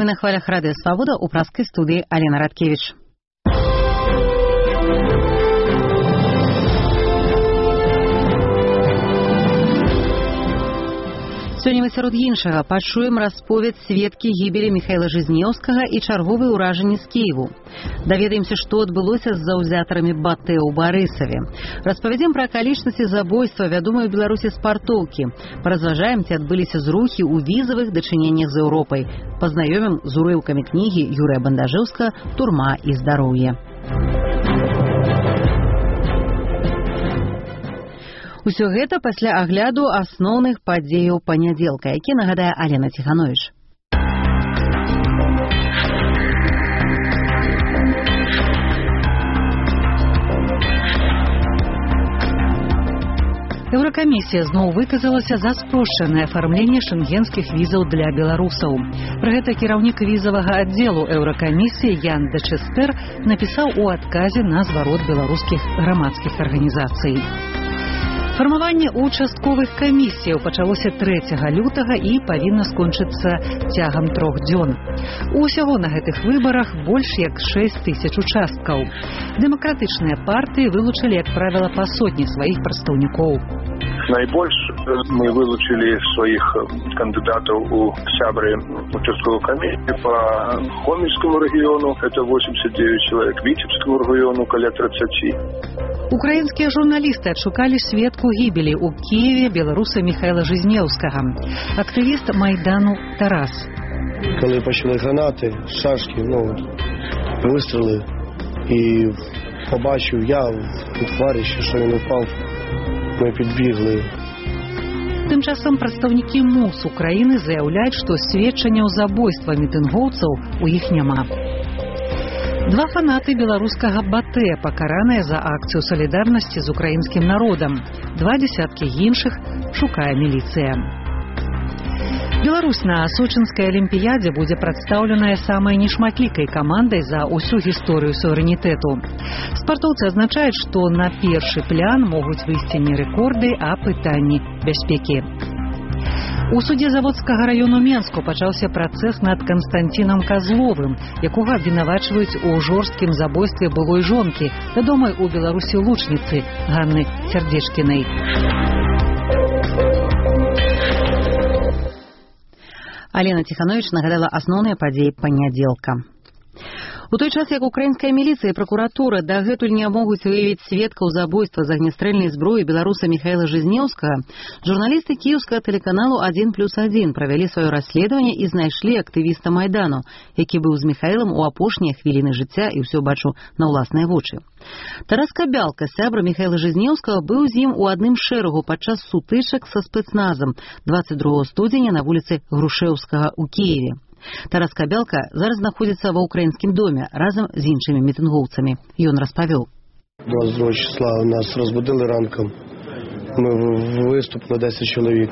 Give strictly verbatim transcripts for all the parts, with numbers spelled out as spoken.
на хвалях Радио Свобода у праской студии Алена Радкевич. Сёння мы сярод іншага пачуем расповед сведкі гібелі Міхаіла Жизнеўскага і чарговай уражанні з Кіеву. Даведаемся, што адбылося з заўзятарамі Батэ ў Барысаве. Распавядзем пра акалічнасці забойства вядомай у Беларусі спартоўкі. Паразважаем, ці адбыліся зрухі ў візавых дачыненнях з Еўропай. Пазнаёмім з урыўкамі кнігі Юрыя Бандажэўска «Турма і здароўе». Усё гэта пасля агляду асноўных падзеяў панядзелка, які нагадае Алена Ціхановіч. Еўракамісія зноў выказалася за спрошчанае афармленне шэнгенскіх візаў для беларусаў. Пра гэта кіраўнік візавага аддзелу Еўракамісіі Ян де Честер напісаў у адказе на зварот беларускіх грамадскіх арганізацый. Фармаванне участковых камісіяў пачалося трэцяга лютага і павінна скончыцца цягам трох дзён. Усяго на гэтых выбарах больш як шэсць тысяч участкаў. Дэмакратычныя партыі вылучылі, як правіла, па сотні сваіх прадстаўнікоў. Найбольш мы вылучили своих кандидатов у сябры участковой комиссии по Хомельскому региону, это восемьдесят девять человек, Витебскому региону, каля тридцать. Украінскія журналісты адшукалі сведку гібелі ў Киеве беларуса Міхаіла Жизнеўскага. Актывіст Майдану Тарас. Коли почали гранати, шашки, ну, вистріли, і побачив я у товариші, що він упав, ми підбігли. Тым часам прадстаўнікі МУС Украіны заяўляюць, што сведчанняў забойства мітынгоўцаў у іх няма. Два фанаты беларускага Батэ пакараныя за акцыю салідарнасці з украінскім народам. Два дзесяткі іншых шукае міліцыя. Беларусь на Сочынскай алімпіядзе будзе прадстаўленая самай нешматлікай камандай за ўсю гісторыю суверэнітэту. Спартоўцы азначаюць, што на першы план могуць выйсці не рэкорды, а пытанні бяспекі. У судзе Заводскага раёну Менску пачаўся працэс над Канстанціном Казловым, якога абвінавачваюць у жорсткім забойстве былой жонкі, вядомай у Беларусі лучніцы Ганны Сярдзечкінай. Алена Ціхановіч нагадала асноўныя падзеі панядзелка. У той час, як украінская міліцыя і пракуратура дагэтуль не могуць выявіць сведкаў забойства з агнястрэльнай зброі беларуса Міхаіла Жизнеўскага, журналісты кіеўскага тэлеканалу адзін плюс адзін правялі сваё расследаванне і знайшлі актывіста Майдану, які быў з Міхаілам у апошнія хвіліны жыцця і ўсё бачыў на ўласныя вочы. Тарас Кабялка, сябра Міхаіла Жизнеўскага, быў з ім у адным шэрагу падчас сутычак са спецназам дваццаць другога студзеня на вуліцы Грушэўскага ў Кіеве. Тарас Кабялка зараз знаходзіцца ва ўкраінскім доме разам з іншымі мітынгоўцамі. Ён распавёў. двадцять другого числа нас розбудили ранком. Ми виступили десять чоловік.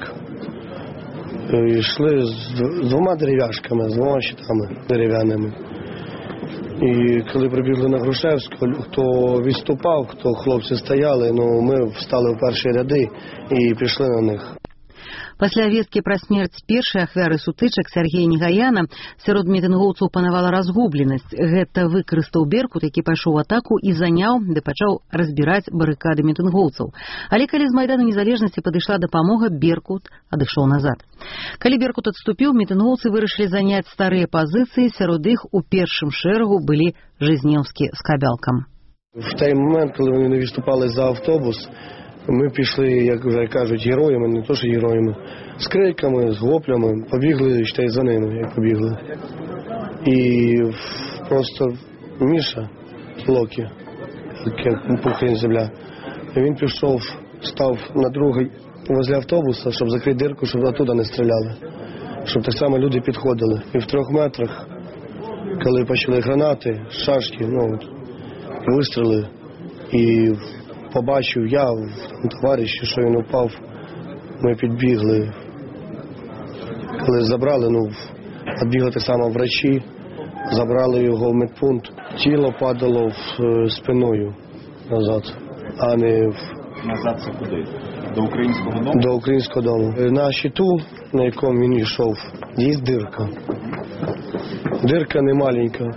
Йшли з двома дерев'яшками, з двома щитами дерев'яними. І коли прибігли на Грушевську, хто відступав, хто хлопці стояли, ну ми встали в перші ряди і пішли на них. Пасля весткі пра смерць першай ахвяры сутычак Сяргея Негаяна сярод мітынгоўцаў панавала разгубленасць. Гэта выкарыстаў Беркут, які пайшоў у атаку і заняў, ды пачаў разбіраць барыкады мітынгоўцаў. Але калі з Майдану Незалежнасці падышла дапамога, Беркут адышоў назад. Калі Беркут адступіў, мітынгоўцы вырашылі заняць старыя пазіцыі, сярод іх у першым шэрагу былі Жизнеўскі з Кабялкам. В той момент, коли вони виступали за автобус, ми пішли, як вже кажуть, героями, не то що героями, з криками, з воплями, побігли, ще за ними, як побігли. І просто Міша Локі, як пухлін земля, він пішов, став на другий возле автобуса, щоб закрити дирку, щоб оттуда не стріляли. Щоб так само люди підходили. І в трьох метрах, коли почали гранати, шашки, ну, вистріли, і побачив я у товариші, що він упав, ми підбігли. Коли забрали, ну, підбігли так само врачі, забрали його в медпункт. Тіло падало в, спиною назад, а не в... Назад це куди? До українського дому? До українського дому. На щиту, на якому він йшов, є дирка. дирка не маленька.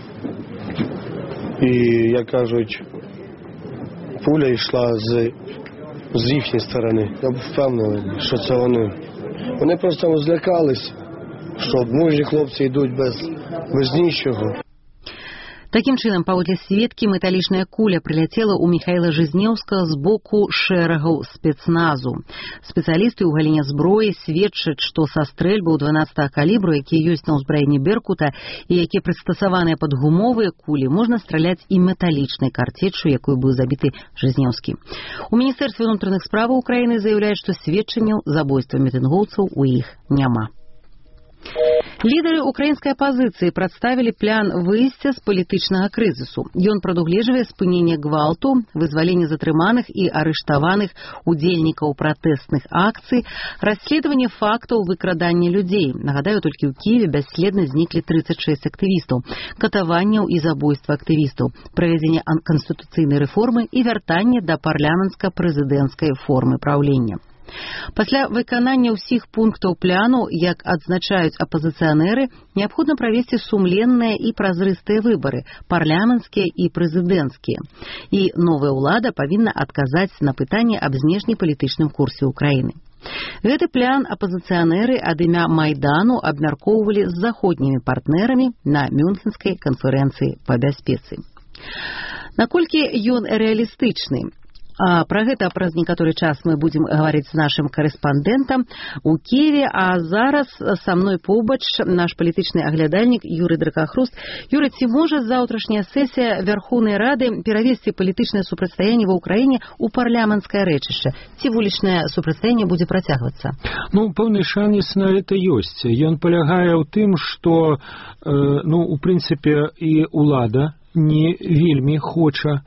І, як кажуть, пуля йшла з, з їхньої сторони. Я впевнений, що це вони. Вони просто злякались, що мужні хлопці йдуть без, без нічого. Таким чынам, паводле сведкі, металічная куля прыляцела ў Міхаіла Жизнеўскага з боку шэрагаў спецназу. Спецыялісты ў галіне зброі сведчаць, што са стрэльбаў дванаццатага калібру, якія ёсць на ўзбраенні «Беркута» і якія прыстасаваныя пад гумовыя кулі, можна страляць і металічнай карцеччу, якой быў забіты Жизнеўскі. У Міністэрстве ўнутраных справаў Украіны заяўляюць, што сведчанняў забойства мітынгоўцаў у іх няма. Лідары украінскай апазіцыі прадставілі план выйсця з палітычнага крызісу. Ён прадугледжвае спыненне гвалту, вызваленне затрыманых і арыштаваных удзельнікаў пратэстных акцый, расследаванне фактаў выкрадання людзей. Нагадаю, толькі ў Кіеве бясследна зніклі трыццаць шэсць актывістаў, катаванняў і забойства актывістаў, правядзенне канстытуцыйнай рэформы і вяртанне да парламенцка-прэзідэнцкай формы праўлення. Пасля выканання ўсіх пунктаў пляну, як адзначаюць апазіцыянеры, неабходна правесці сумленныя і празрыстыя выбары, парламенцкія і прэзідэнцкія. І новая ўлада павінна адказаць на пытанне аб знешнепалітычным курсе ўкраіны. Гэты план апазіцыянеры ад імя Майдану абмяркоўвалі з заходнімі партнерамі на Мюнхенскай канферэнцыі па бяспецы. Наколькі ён рэалістычны? А пра гэта праз некаторы час мы будзем гаварыць з нашым карэспандэнтам у Киеве, а зараз са мной побач наш палітычны аглядальнік Юрый Дракахруст. Юрый, ці можа заўтрашняя сесія Вярхоўнай Рады перавесці палітычнае супрацьстаянне ва ўкраіне ў парламенцкае рэчышча? Ці вулічнае супрацьстаянне будзе працягвацца? Ну, пэўны шанец на это ёсць. Ён палягае ў тым, што, э, ну, у прынцыпе, і ўлада не вельмі хоча,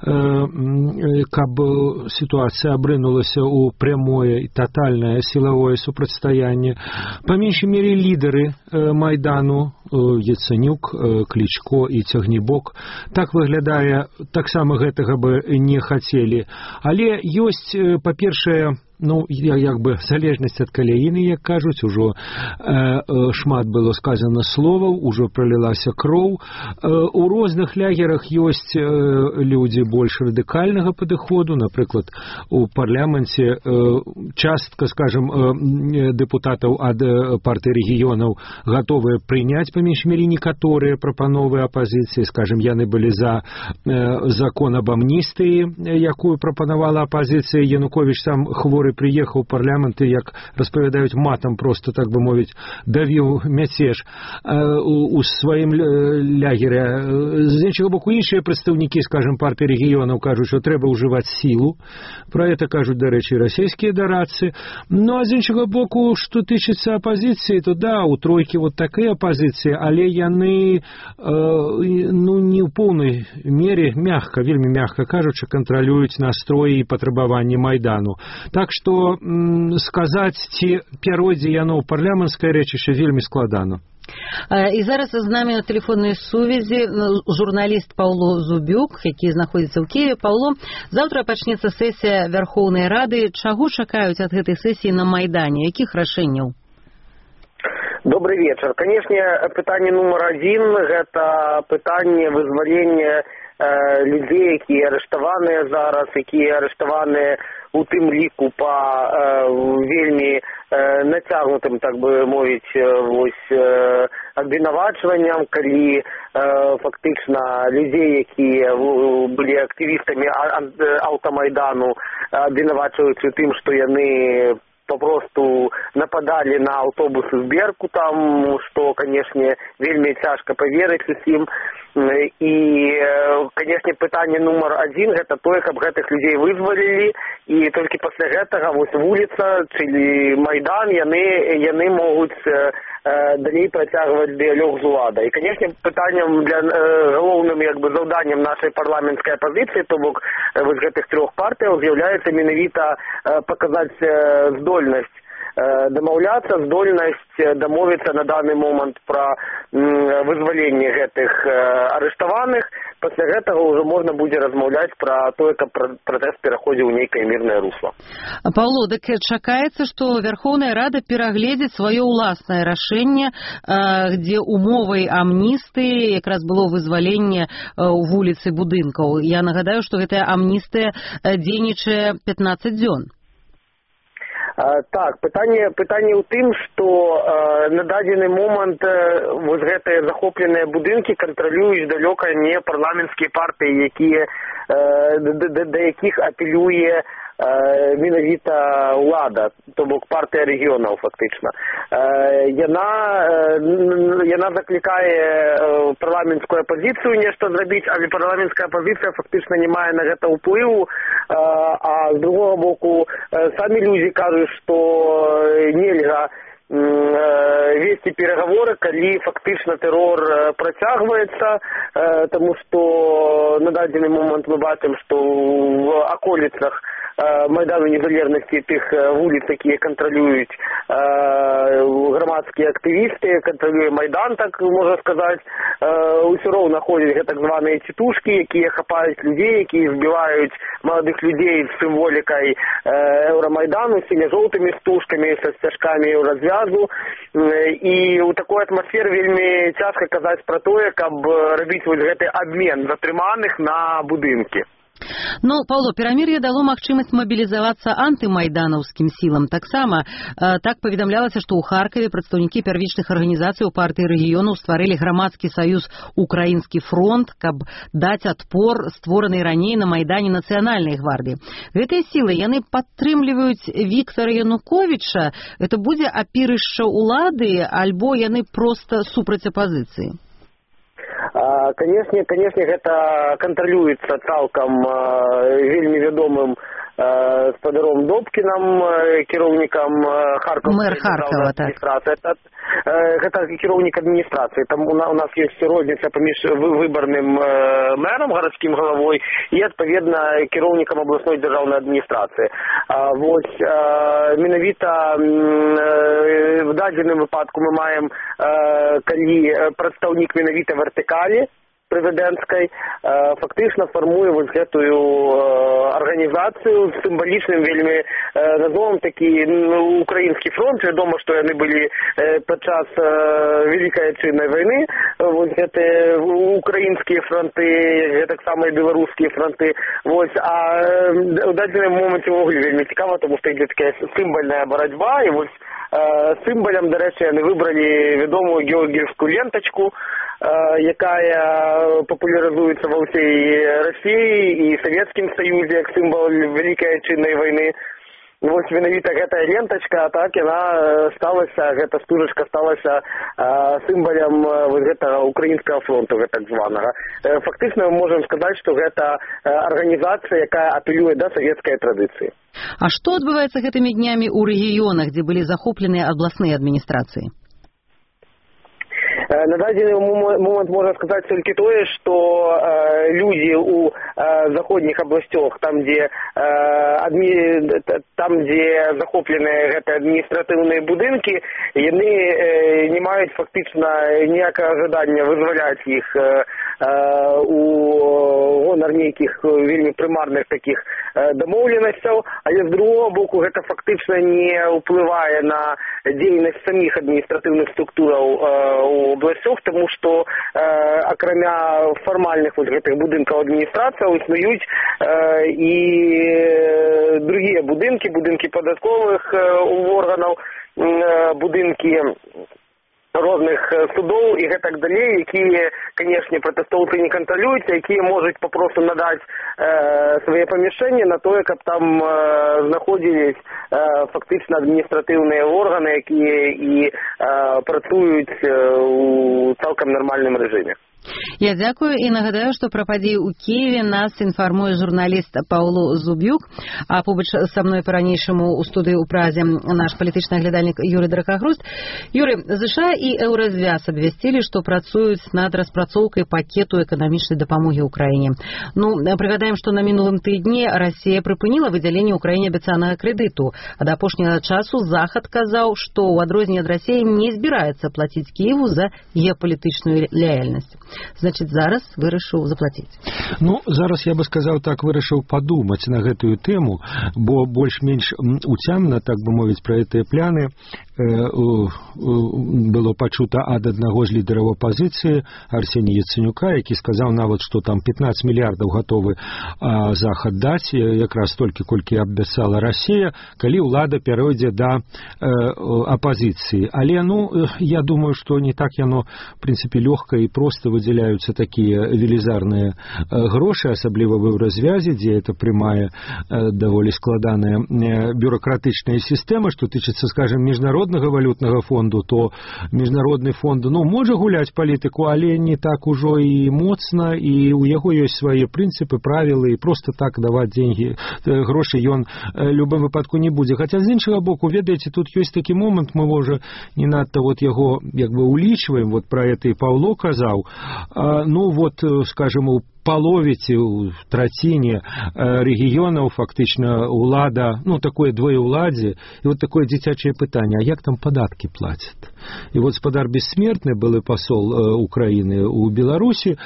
каб сітуацыя абрынулася ў прямое і татальнае сілавое супрацьстаянне. Па меншай мере лідары Майдану, Яценюк, Клічко і Цягнібок, так выглядае, таксама гэтага бы не хацелі. Але ёсць, па-першае, ну, як бы залежнасць ад каляіны, як кажуць, ужо э, шмат было сказано словаў, ужо пролілася кроў. Э, у розных лягерах ёсць э, людзі больш радыкальнага падыходу, напрыклад, у парламенце э, частка, скажем, э, депутатаў ад э, партыі рэгіёнаў гатовыя прыняць, па меншай мере, некаторыя прапановы апазіцыі, скажем, яны былі за э, закон аб амністыі, якую прапанавала апазіцыя. Януковіч сам хворы приехаў у парламент і, як распавядаюць, матам просто, так бы мовіць, давіў мяцеж у сваім лягеры. З іншага боку, іншыя прадстаўнікі, скажем, партыі рэгіёнаў кажуць, што трэба ўжываць сілу. Пра гэта кажуць, дарэчы, расійскія дарадцы. Ну, а з іншага боку, што тычыцца апазіцыі, то да, у тройкі вот такая апазіцыя, але яны, э, ну, не ў поўнай мере, мягка, вельмі мягка кажучы, кантралююць настроі і патрабаванні Майдану. Так што м, сказаць, ці пяройдзе яно ў парламенцкае рэчышча, вельмі складана. І зараз з намі на тэлефоннай сувязі журналіст Паўло Зубюк, які знаходзіцца ў Киеве. Паўло, заўтра пачнецца сесія Вярхоўнай Рады. Чаго чакаюць ад гэтай сесіі на Майдане? Якіх рашэнняў? Добрый вечер. Канешне, пытанне нумар адзін – гэта пытанне вызвалення э, людзей, якія арыштаваныя зараз, якія арыштаваныя у тым ліку па э, вельмі э, нацягнутым, так бы мовіць, вось э, абвінавачванням, калі э, фактычна людзей, якія былі актывістамі аўтамайдану, абвінавачваюць у тым, што яны попросту нападали на аўтобусы з Беркутам, што, канешне, вельмі цяжка паверыць усім. І, канешне, пытанне нумар адзін – гэта тое, каб гэтых людзей вызвалілі, і толькі пасля гэтага вось вуліца, ці Майдан, яны, яны могуць далей працягваць дыялог з уладай. І, канешне, пытаннем для галоўным, як бы, заўданнем нашай парламенцкай апазіцыі, то бок вось гэтых трох партыяў, з'яўляецца менавіта паказаць здольнасць дамаўляцца, здольнасць дамовіцца на даны момант пра вызваленне гэтых арыштаваных, пасля гэтага ўжо можна будзе размаўляць пра тое, каб пратэст пераходзіў у нейкае мірнае русло. Паўло, дык чакаецца, што Верховная Рада перагледзіць сваё ўласнае рашэнне, дзе умовай амністыі якраз было вызваленне ў вуліцы будынкаў. Я нагадаю, што гэтая амністыя дзейнічае пятнаццаць дзён. Так, пытанне, пытанне ў тым, што э, на дадзены момант э, вось гэтыя захопленыя будынкі кантралююць далёка не парламенцкія партыі, якія, э, да, да, да якіх апелюе э, менавіта ўлада, то бок партыя рэгіёнаў фактычна. Э, яна, э, яна заклікае э, парламенцкую апазіцыю нешта зрабіць, але парламенцкая апазіцыя фактычна не мае на гэта ўплыву, э, а з другога боку э, самі людзі кажуць, што нельга весці пераговоры, калі фактычна тэрор працягваецца, таму што на дадзены момант мы бачым, што ў аколіцах Майдану Незалежнасці тых вуліц, якія кантралююць грамадскія актывісты, кантралюе Майдан, так можна сказаць, усё роўна ходзяць гэтак званыя цітушкі, якія хапаюць людзей, якія збіваюць маладых людзей з сімволікай Еўрамайдану, з сіня-жоўтымі стужкамі, са сцяжкамі еўразвязу. І ў такой атмасферы вельмі цяжка казаць пра тое, каб рабіць вось гэты абмен затрыманых на будынкі. Ну, Паўло, перамір'е дало магчымасць мабілізавацца антымайданаўскім сілам. Таксама э, так паведамлялася, што ў Харкаве прадстаўнікі первічных арганізацый у партыі рэгіёну стварылі грамадскі саюз «Украінскі фронт», каб даць адпор створанай раней на Майдане нацыянальнай гвардыі. Гэтыя сілы, яны падтрымліваюць Віктара Януковіча? Гэта будзе апірышча ўлады, альбо яны проста супраць апазіцыі? Канешне, канешне, гэта кантралюецца цалкам вельмі вядомым спадаром Добкінам, кіраўнікам Харкаўскай мэр Харкова, так. адміністрацыі. Гэта кіраўнік адміністрацыі. Там у нас ёсць розніца паміж выбарным мэрам, гарадскім галавой, і, адпаведна, кіраўнікам абласной дзяржаўнай адміністрацыі. Вось, менавіта в дадзеным выпадку мы маем, калі прадстаўнік менавіта вертыкалі прэзідэнцкай фактычна фармуе вось гэтую арганізацыю з сімвалічным вельмі назовам такі украінскі фронт. Вядома, што яны былі падчас Вялікай Адчыннай вайны. Вось гэтыя украінскія фронты, гэтаксама і беларускія фронты. Вось, а ў дадзеным моменце ўвогуле вельмі цікава, тому што ідзе такая сімвальная барацьба, і вось сімвалем, дарэчы, яны выбралі вядомую георгіевскую лентачку, якая папулярызуецца ва ўсёй Расіі і Савецкім Саюзе як сімвал Вялікай Адчыннай вайны. Вось менавіта гэтая лентачка, так, яна сталася, гэта стужачка сталася сімвалем вось гэтага украінскага фронту, гэтак званага. Фактычна мы можам сказаць, што гэта арганізацыя, якая апелюе да савецкай традыцыі. А што адбываецца гэтымі днямі ў рэгіёнах, дзе былі захопленыя абласныя адміністрацыі? На дадзены момант можна сказаць толькі тое, што э, людзі ў э, заходніх абласцях, там дзе, э, адмі... там, дзе захопленыя гэтыя адміністратыўныя будынкі, яны э, не маюць фактычна ніякага жадання вызваляць іх э, у гонар нейкіх вельмі прымарных такіх э, дамоўленасцяў, але з другога боку гэта фактычна не ўплывае на дзейнасць саміх адміністратыўных структураў э, у областях, тому што э, акрамя фармальных вот гэтых будынкаў адміністрацыяў існуюць э, і другія будынкі, будынкі падатковых э, органаў, э, будынкі розных судоў і гэтак далей, якія, канешне, пратэстоўцы не кантралююць, якія можуць папросту надаць э, свае памяшчэнні на тое, каб там э, знаходзілись э, фактычна адміністратыўныя органы, якія і э, працуюць э, у цалкам нармальным рэжыме. Я дзякую і нагадаю, што пра падзеі ў Кіеве нас інфармуе журналіст Паўло Зубюк, а побач са мной па-ранейшаму ў студыі ў Празе наш палітычны аглядальнік Юрый Дракагруст. Юрый, ЗША і Еўразвяз абвясцілі, што працуюць над распрацоўкай пакету эканамічнай дапамогі ўкраіне. Ну, прыгадаем, што на мінулым тыдні Расія прыпыніла выдзяленне ўкраіне абяцанага крэдыту, а да апошняга часу Захад казаў, што ў адрозненне ад Расіі не збіраецца плаціць Кіеву за геапалітычную лаяльнасць. значыць, зараз вырашыў заплаціць. Ну, зараз я бы сказаў так, вырашыў падумаць на гэтую тэму, бо больш-менш уцямна, так бы мовіць, пра гэтыя пляны было пачута ад аднаго з лідараў апазіцыі Арсенія Яценюка, які сказаў нават, што там пятнаццаць мільярдаў гатовы Захад даць, якраз столькі, колькі абяцала Расія, калі ўлада пяройдзе да апазіцыі. Але, ну, я думаю, што не так яно, в прынцыпе, лёгка і проста выдзяляюцца такія велізарныя грошы, асабліва в развязе, дзе это прямая даволі складаная бюрократычная сістэма, што тычыцца, скажем, міжнароднага валютнага фонду, то міжнародны фонд, ну, можа гуляць палітыку, але не так ужо і моцна, і у яго ёсць свае прынцыпы, правілы, і проста так даваць деньги, грошы ён в любым выпадку не будзе. Хаця з іншага боку, ведаеце, тут ёсць такі момант, мы можа не надта вот яго як бы улічваем, вот про это і Павло казаў, ну вот, скажем, у паловіці, у траціне рэгіёнаў фактычна ўлада, ну, такое двоеўладзе, і вот такое дзіцячае пытанне, а як там падаткі плацяць? І вот спадар Бессмертны, былы пасол Украіны ў Беларусі,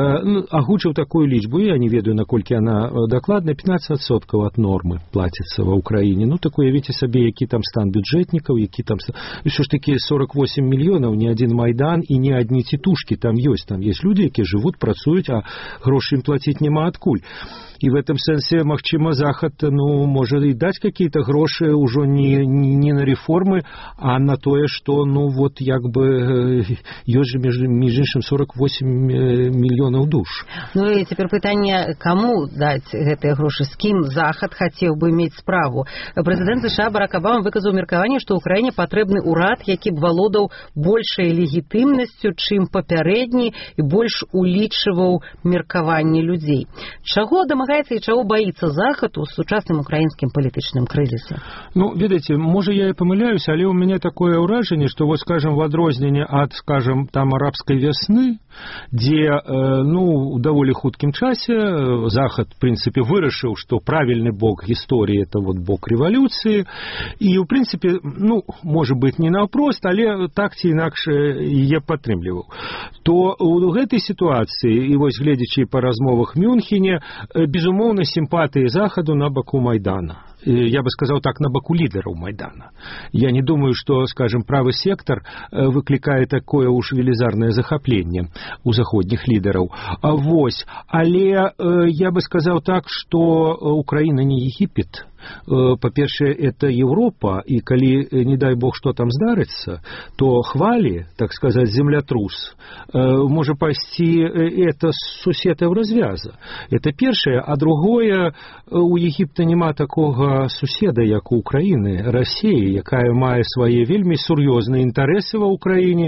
агучыў такую лічбу, я не ведаю, наколькі она дакладна, пятнадцать адсоткаў ад нормы плаціцца ва Украіне. Ну, так уявіце сабе, які там стан бюджэтнікаў, які там... Усё ж такі сорок восемь мільёнаў, не адзін Майдан і не адні цітушкі там ёсць. Там ёсць людзі, якія жывуць, працуюць, а грошы ім плаціць няма адкуль. И в этом сенсе, магчыма, Захад, ну, можа і даць какие-то грошы ўжо не, не на реформы, а на тое, што, ну, вот, як бы, ёсць же, между, между іншым, сорок восемь мільёнаў душ. Ну, і цяпер пытанне, каму даць гэтыя грошы, з кім Захад хацеў бы мець справу. Прэзідэнт США Барак Абама выказаў меркаванне, што ўкраіне патрэбны ўрад, які б валодаў большай легітымнасцю, чым папярэдні, і больш улічваў меркаванне людзей. Чаго дамагаецца і чаго баіцца Захад у сучасным украінскім палітычным крызісе? Ну, ведаеце, можа, я і памыляюсь, але у мяне такое ўражанне, што, вот, скажем, в адрозненне ад, скажем, там арабскай вясны, дзе, э, ну, у даволі хуткім часе Захад, в прынцыпе, вырашыў, што правільны бок гісторыі — это вот бок рэвалюцыі, і, в прынцыпе, ну, можа быць, не наўпрост, але так ці інакш яе падтрымліваў. То у гэтай сітуацыі, і вось гледзячы па размовах Мюнхене, безумоўна, сімпатыі Захаду на баку Майдана. Я бы сказал так, на баку лідараў Майдана. Я не думаю, что, скажем, правый сектор выклікае такое уж велізарнае захапленне у заходніх лідараў. А вось, але я бы сказал так, что Украина не Египет. Па-першае, это Европа, и калі, не дай бог, что там здарыцца, то хвалі, так сказать, землятрус, можа пайсці это суседа ў развяза. Это першае, а другое, у Египта няма такога суседа, як у Украіны, Расіі, якая мае свае вельмі сур'ёзныя інтарэсы ва Украіне,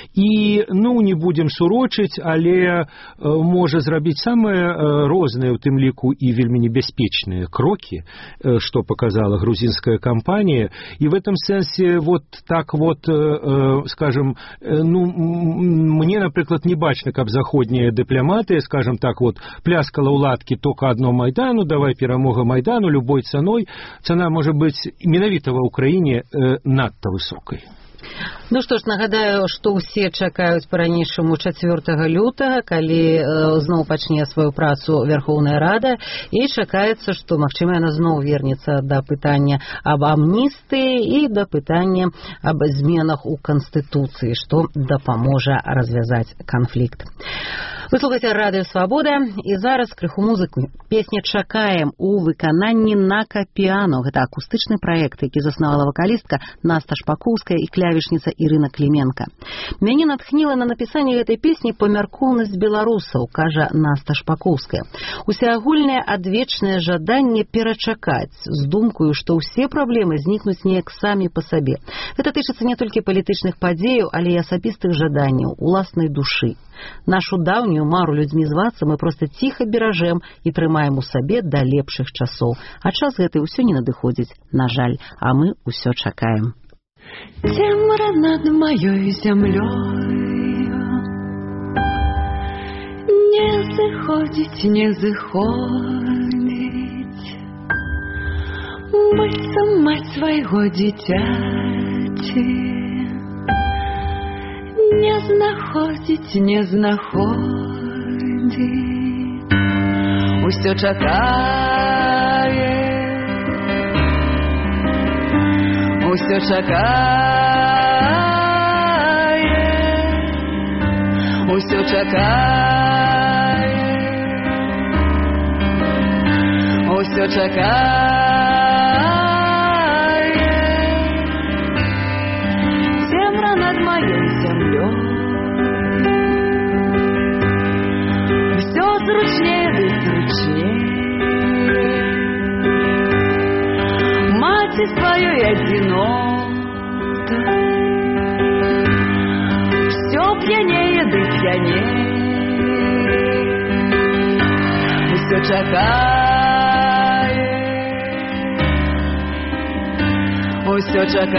і, ну, не будем сурочыць, але можа зрабіць самыя розныя, у тым ліку і вельмі небяспечныя крокі, что показала грузинская компания, и в этом сенсе вот так вот, э, скажем, э, ну, мне, например, не бачно, как заходние дипломаты, скажем так, вот, пляскала у ладки только одно Майдану, давай перемога Майдану любой ценой, цена может быть менавіта в Украине э, надто высокой. Ну што ж, нагадаю, што ўсе чакаюць па-ранейшаму чацвёртага лютага, калі э, зноў пачне сваю працу Верхоўная Рада, і чакаецца, што, магчыма, яна зноў вернецца да пытання аб амністыі і да пытання аб зменах у Канстытуцыі, што дапаможа развязаць канфлікт. Вы слухаеце Радыё Свабода, і зараз крыху музыку. Песня «Чакаем» у выкананні на капіано. Гэта акустычны праект, які заснавала вакалістка Наста Шпакоўская і клавішніца Ірына Кліменка. Мяне натхніла на напісанне гэтай песні памяркоўнасць беларусаў, кажа Наста Шпакоўская. Усеагульнае адвечнае жаданне перачакаць з думкаю, што ўсе праблемы знікнуць неяк самі па сабе. Гэта тычыцца не толькі палітычных падзеяў, але і асабістых жаданняў, уласнай душы. Нашу даўнюю мару людзьмі звацца мы проста ціха беражэм і трымаем у сабе да лепшых часоў. А час гэты ўсё не надыходзіць, на жаль, а мы ўсё чакаем. Цемра над маёй зямлёю не зыходзіць, не зыходзіць, быццам маць свайго дзіцяці Не знаходзіць, не знаходзіць, усё чакае, усё чакае, усё чакае, усё чакае. Цемра над маёй зямлёй, всё зручнее ды зручнее, маці сваёй адзінотай, всё п'янее ды п'янее, усё чакае, усё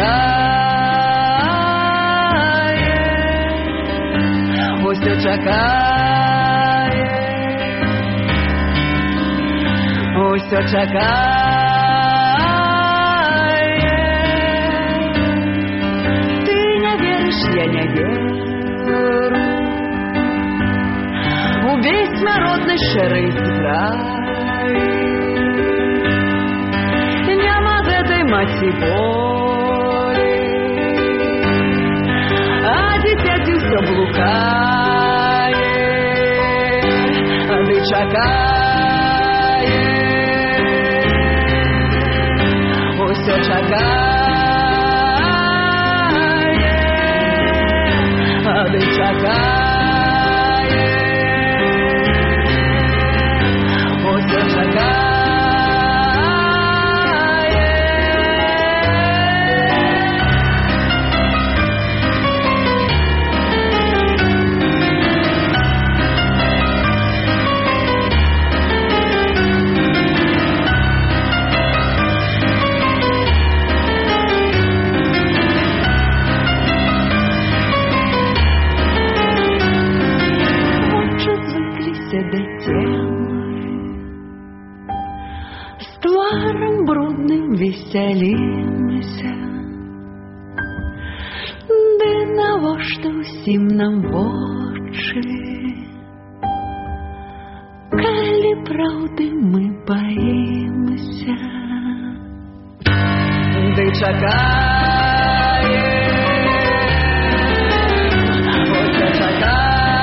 чакае, усё чакае, усё чакае. Ты не веришь, я не веру, увесь народный шэрый зграй, няма гэтай маці болей, а дзіцяці ўсё блукае, ды чакае, усё чакае, ды чакае, усё чакае. До темы, с тваром брудным весялімся, ды навошта ўсім нам вочы, калі праўды мы баімся, ды чакае, усё чакае.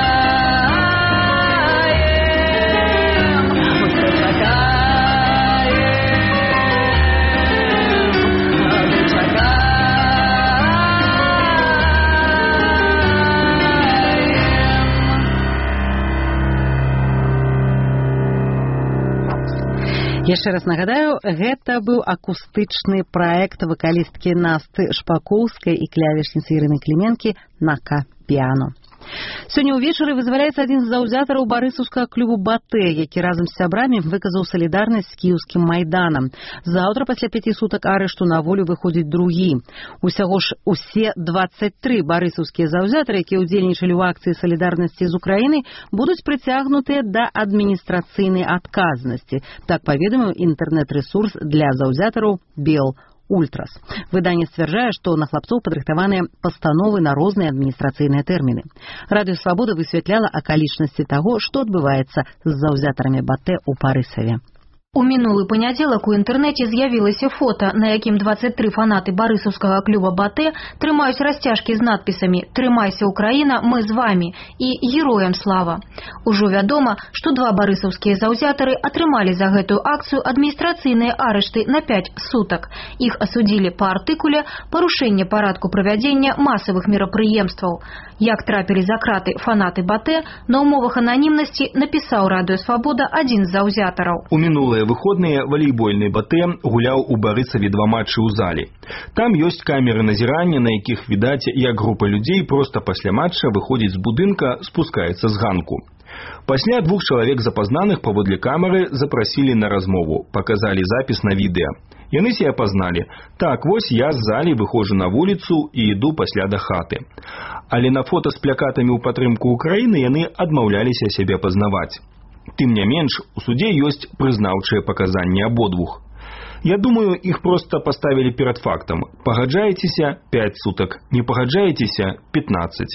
Яшчэ раз нагадаю, гэта быў акустычны праект вакалісткі Насты Шпакоўскай і клавішніцы Ірыны Кліменкі «Нака піано». Сёння ўвечары вызваляецца адзін з заўзятараў барысаўскага клубу «Батэ», які разам з сябрамі выказаў салідарнасць з кіеўскім майданам. Заўтра пасля пяці сутак арышту на волю выходзіць другі. Усяго ж усе дваццаць тры барысаўскія заўзятары, якія ўдзельнічалі ў акцыі салідарнасці з Украінай, будуць прыцягнутыя да адміністрацыйнай адказнасці. Так паведаміў інтэрнэт-рэсурс для заўзятараў «Бел Ультрас». Выданне сцвярджае, што на хлапцоў падрыхтаваныя пастановы на розныя адміністрацыйныя тэрміны. Радыё Свабода высвятляла акалічнасці таго, што адбываецца з заўзятарамі Батэ ў Барысаве. У мінулы панядзелак у інтэрнэце з'явілася фота, на якім дваццаць тры фанаты барысаўскага клуба «Батэ» трымаюць расцяжкі з надпісамі «Трымайся, Украіна, мы з вамі» і «Героям слава». Ужо вядома, што два барысаўскія заўзятары атрымалі за гэтую акцыю адміністрацыйныя арышты на пяць сутак. Іх асудзілі па артыкуле «Парушэнне парадку правядзення масавых мерапрыемстваў». Як трапілі за краты фанаты «Батэ», на умовах ананімнасці напісаў Радыё Свабода адзін з заўзятараў. У мінулыя выходныя валейбольны «Батэ» гуляў у Барысаве два матчы ў зале. Там ёсць камеры назірання, на якіх відаць, як група людзей проста пасля матча выходзіць з будынка, спускаецца з ганку. Пасля двух чалавек запазнаных паводле камеры запрасілі на размову, паказалі запіс на відэа. Яны се апазналі. Так, вось я з залі выходжу на вуліцу і іду пасля да хаты. Але на фота з плякатамі ў падтрымку Украіны яны адмаўляліся сябе пазнаваць. Тым не менш, у судзе ёсць прызнаўчыя паказанні абодвух. Я думаю, іх проста паставілі перад фактам. Пагаджаецеся – пяць сутак, не пагаджаецеся – пятнаццаць.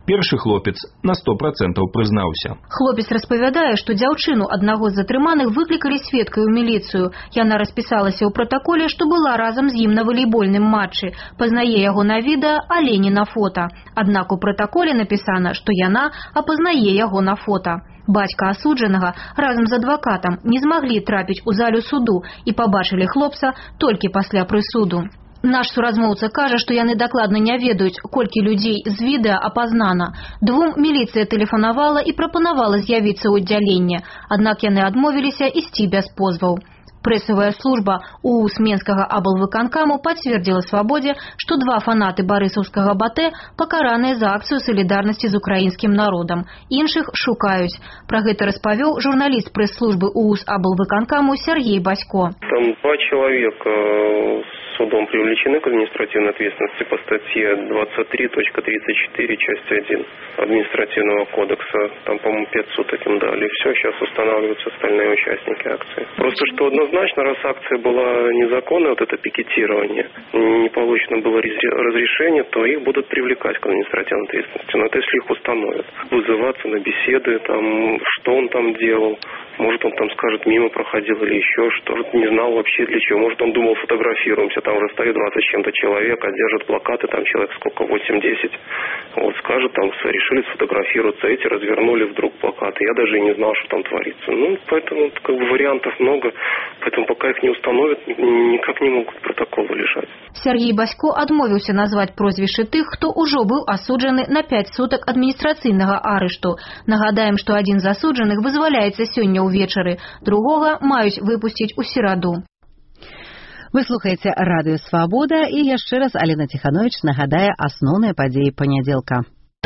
Першы хлопец на сто процентаў прызнаўся. Хлопец распавядае, што дзяўчыну аднаго з затрыманых выклікалі сведкай у міліцыю. Яна распісалася ў пратаколе, што была разам з ім на валейбольным матчы. Пазнае яго на відэа, але не на фота. Аднак у пратаколе напісана, што яна апазнае яго на фота. Бацька асуджанага разам з адвакатам не змаглі трапіць у залю суду і пабачылі хлопца толькі пасля прысуду. Наш суразмоўца кажа, што яны дакладна не ведаюць, колькі людзей з відэа апазнана. Двум міліцыя тэлефанавала і прапанавала з'явіцца ў аддзяленне, аднак яны адмовіліся ісці без позваў. Прэсавая служба УУС Менскага аблвыканкаму пацвердзіла Свабодзе, што два фанаты барысаўскага батэ пакараныя за акцыю салідарнасці з украінскім народам. Іншых шукаюць. Пра гэта распавёў журналіст прэс-службы УУС аблвыканкаму Сергей Басько. Там два человека судом привлечены к административной ответственности по статье двадцать три точка тридцать четыре, часть один административного кодекса. Там, по-моему, пять суток им дали. Все, сейчас устанавливаются остальные участники акции. Просто что однозначно, раз акция была незаконная, вот это пикетирование, не получено было разрешение, то их будут привлекать к административной ответственности. Но это если их установят. Вызываться на беседы, там, что он там делал. Может, он там скажет, мимо проходил или еще что. Не знал вообще для чего. Может, он думал, фотографируемся. Там уже стоит двадцать с чем-то человек, а держат плакаты, там человек сколько, восемь-десять. Вот скажет, там решили сфотографироваться, эти развернули вдруг плакаты. Я даже и не знал, что там творится. Ну, поэтому как бы вариантов много. Поэтому пока их не установят, никак не могут протоколы лишать. Сергей Басько адмовіўся назваць прозвішчы тых, хто ўжо быў асуджаны на пять сутак адміністрацыйнага арышту. Нагадаем, што адзін з асуджаных вызваляецца сёння ўвечары, другога маюць выпусціць у сераду. Вы слухаеце радыё Свабода, і яшчэ раз Алена Тиханович нагадае асноўныя падзеі панядзелка.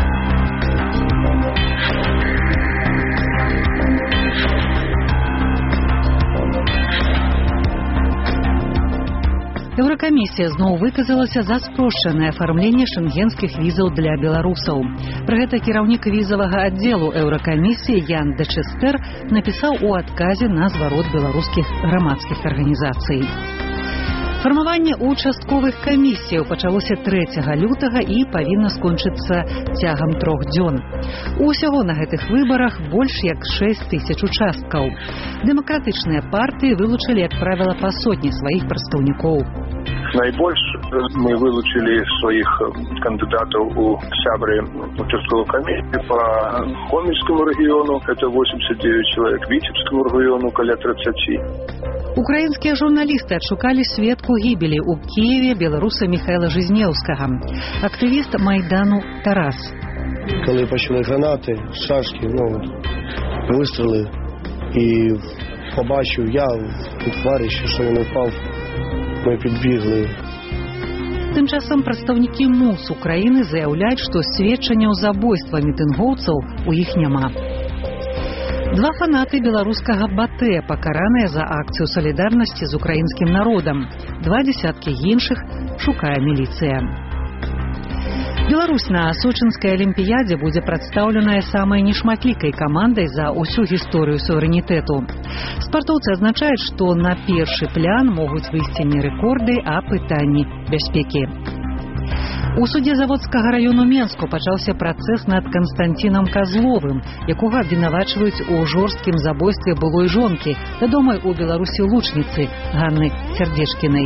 Еўракамісія зноў выказалася за спрошчанае афармленне шэнгенскіх візаў для беларусаў. Пра гэта кіраўнік візавага аддзелу Еўракамісіі Ян де Честер напісаў у адказе на зварот беларускіх грамадскіх арганізацый. Фармаванне участковых камісіяў пачалося трэцяга лютага і павінна скончыцца цягам трох дзён. Усяго на гэтых выбарах больш як шэсць тысяч участкаў. Дэмакратычныя партыі вылучылі, як правіла, па сотні сваіх прадстаўнікоў. Найбольш мы вылучили своих кандидатов у сябры участковой комиссии по Хомельскому региону, это восемьдесят девять человек, Витебскому региону около тридцать. Украінскія журналісты адшукалі сведку гібелі ў Киеве беларуса Михайла Жизнеўскага, актывіст Майдану Тарас. Коли почали гранати, шашки, ну, вистріли, і побачив я у товариша, що він упав, ми підбігли. Тым часам прадстаўнікі МУС Украіны заяўляюць, што сведчанняў забойства мітынгоўцаў у іх няма. Два фанаты беларускага батэ пакараныя за акцыю салідарнасці з украінскім народам. Два дзесяткі іншых шукае міліцыя. Беларусь на Сочынскай алімпіядзе будзе прадстаўленая самай нешматлікай камандай за ўсю гісторыю суверэнітэту. Спартоўцы адзначаюць, што на першы план могуць выйсці не рэкорды, а пытанні бяспекі. У судзе Заводскага раёну Менску пачаўся працэс над Канстанціном Казловым, якога абвінавачваюць у жорсткім забойстве былой жонкі, вядомай у Беларусі лучніцы Ганны Сердешкінай.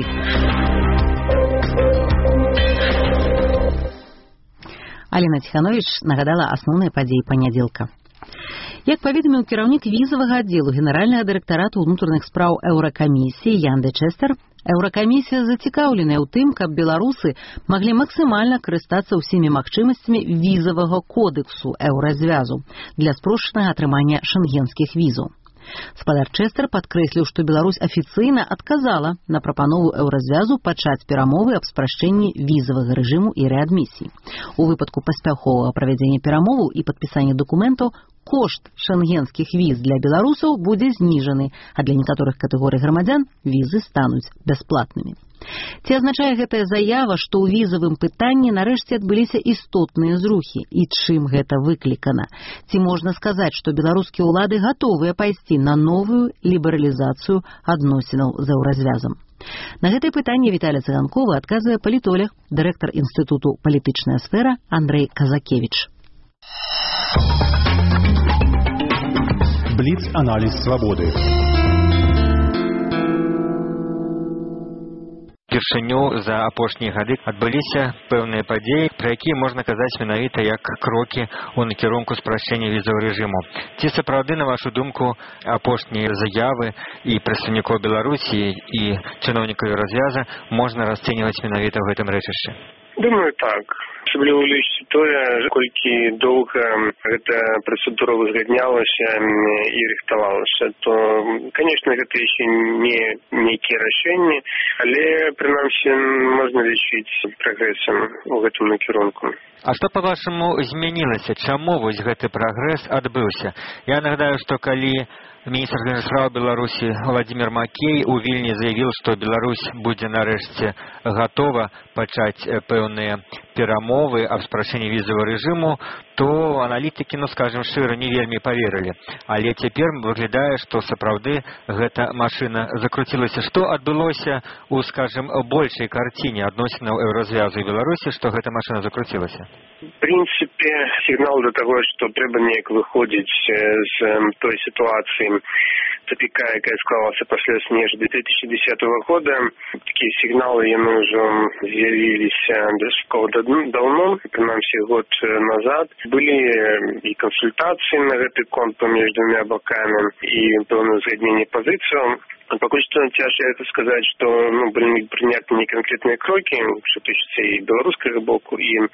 Алена Тиханович нагадала асноўныя падзеі панядзелка. Як паведаміў кіраўнік візавага аддзелу генеральнага дырэктарату ўнутраных спраў Еўракамісіі Ян де Честер, Еўракамісія зацікаўленая ў тым, каб беларусы маглі максімальна карыстацца ўсімі магчымасцямі візавага кодексу Еўразвязу для спрошчанага атрымання шэнгенскіх візаў. Спадар Честер падкрэсліў, што Беларусь афіцыйна адказала на прапанову Еўразвязу пачаць перамовы аб спрашчэнні візавага рэжыму і рэадмісіі. У выпадку паспяховага правядзення перамоваў і падпісання дакументаў кошт шэнгенскіх віз для беларусаў будзе зніжаны, а для некаторых катэгорый грамадзян візы стануць бясплатнымі. Ці азначае гэтая заява, што ў візавым пытанні нарэшце адбыліся істотныя зрухі, і чым гэта выклікана? Ці можна сказаць, што беларускія ўлады гатовыя пайсці на новую лібералізацыю адносінаў з Еўразвязам? На гэтае пытанне Віталій Цыганкова адказвае палітолог, дырэктар Інстытуту «Палітычная сфера» Андрэй Казакевіч. Бліц-аналіз свабоды. Упершыню за апошнія гады адбыліся пэўныя падзеі, пра якія можна казаць менавіта як крокі ў накірунку спрашчэння візавага рэжыму. Ці сапраўды, на вашу думку, апошнія заявы і прадстаўнікоў Беларусі і чыноўнікаў развяза можна расцэньваць менавіта ў гэтым рэчышчы? Думаю, так. Асабліва лічыць тое, колькі доўга гэта працэдура узгаднялася і рыхтавалася, то, конечно, гэта яшчэ не нейкія рашэнні, але, прынамсі, можна лічыць прагрэсам у гэтым накірунку. А што, па-вашаму, змянілася? Чаму вось гэты прагрэс адбыўся? Я нагадаю, што калі міністр закардонных спраў Беларусі Владимир Макей у Вільні заявіў, што Беларусь будзе нарэшце гатова пачаць пэўныя перамовы аб спрашэнні візавага рэжыму, то аналітыкі, ну скажем шчыра, не вельмі паверылі. Але цяпер выглядае, што сапраўды гэта машына закруцілася. Што адбылося у, скажем, большай карціне адносінаў Еўразвязу і Беларусі, што гэта машына закруцілася? В принципе, сигнал до того, что трэба неяк выходзіць з той ситуации тупика, якая склалася пасля снежня две тысячи десятого года. Такие сигналы яны ўжо з'явіліся досыць давно, прынамсі год назад. Былі і кансультацыі на гэты конт паміж двумя бакамі і пэўнае узгадненне пазіцыяў. Пакуль што цяжка это сказаць, што ну, былі прыняты не канкрэтныя крокі, што тычыцца і беларускага боку, і э,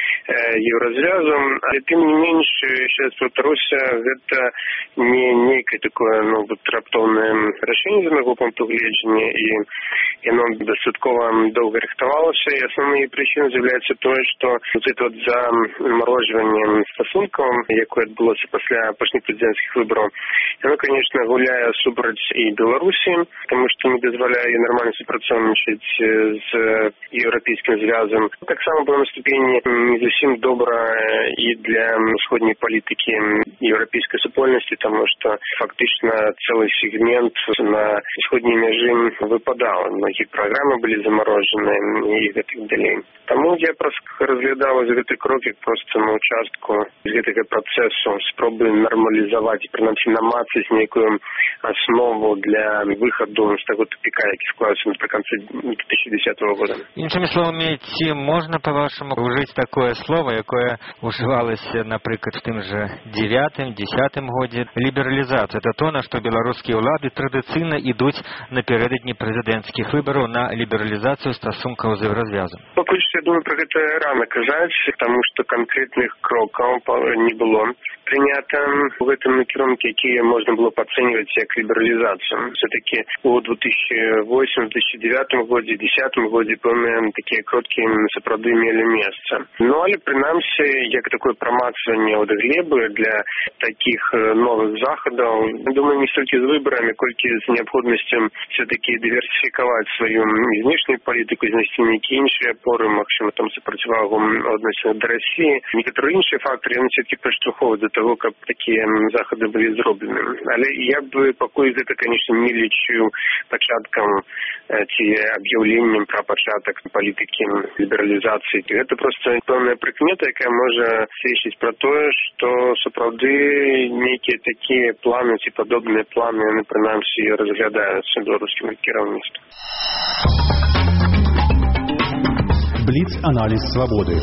Еўразвязу, але тым не менш, яшчэ раз паўтаруся, гэта не нейкае такое ну, раптоўнае рашэнне з майго пункту гледжання, і яно дастаткова доўга рыхтавалася, і асноўнай прычынай з'яўляецца тое, што вот это вот замарожванне стасункаў, якое адбылося пасля апошніх прэзідэнцкіх выбараў, яно, конечно, гуляе супраць і Беларусі, потому что не дазваляе нормально супрацоўнічаць з еўрапейскім звязам. Так само было наступленне не зусім добра і для усходняй палітыкі еўрапейскай супольнасці, тому что фактычна цэлы сегмент на усходняй мяжы выпадаў. Многія праграмы былі замарожаны і гэтак далей. Таму я проста разглядала за гэты крок як проста на участку з гэтага працэсу спробы нармалізаваць, прынамсі намацаць нейкую аснову для выхаду з таго тупика, які склаўся напрыканцы две тысячи десятого года. Іншымі словамі, ці можна, па-вашаму, ужыць такое слово, якое ўжывалася, напрыклад, в тым жа девятым, десятым годзе? Лібералізацыя. Это то, на што беларускія ўлады традыцыйна ідуць напярэдадні прэзідэнцкіх выбараў на лібералізацыю стасункаў з Еўразвязам. Пакуль што, я думаю, пра гэта рана казаць, таму што канкрэтных крокаў не было прынята ў гэтым накірунку, якія можна было пацэньваць як лібералізацыю. Все-таки у две тысячи восьмом — две тысячи девятом годзе, десятым годзе пэўныя такія кроткі сапраўды мелі месца. Ну, але прынамсі, як такое прамацванне ад глебы для такіх новых захадаў, думаю, не столькі з выбарамі, колькі з неабходнасцю все-таки дыверсіфікаваць сваю знешнюю палітыку, знайсці нейкія іншыя опоры, магчыма, там супрацьвагу адносінах да Расіі. Некаторыя іншыя фактары яны все-таки падштурхоўваюць да того, каб такія захады былі зроблены. Але я бы пакуль гэта, конечно, не лічу пачаткам ці аб'яўленнем пра пачатак палітыкі лібералізацыі. Гэта проста пэўная прыкмета, якая можа сведчыць пра тое, што сапраўды нейкія такія планы ці падобныя планы яны прынамсі разглядаюцца беларускім кіраўніцтвам. Бліц-аналіз свабоды.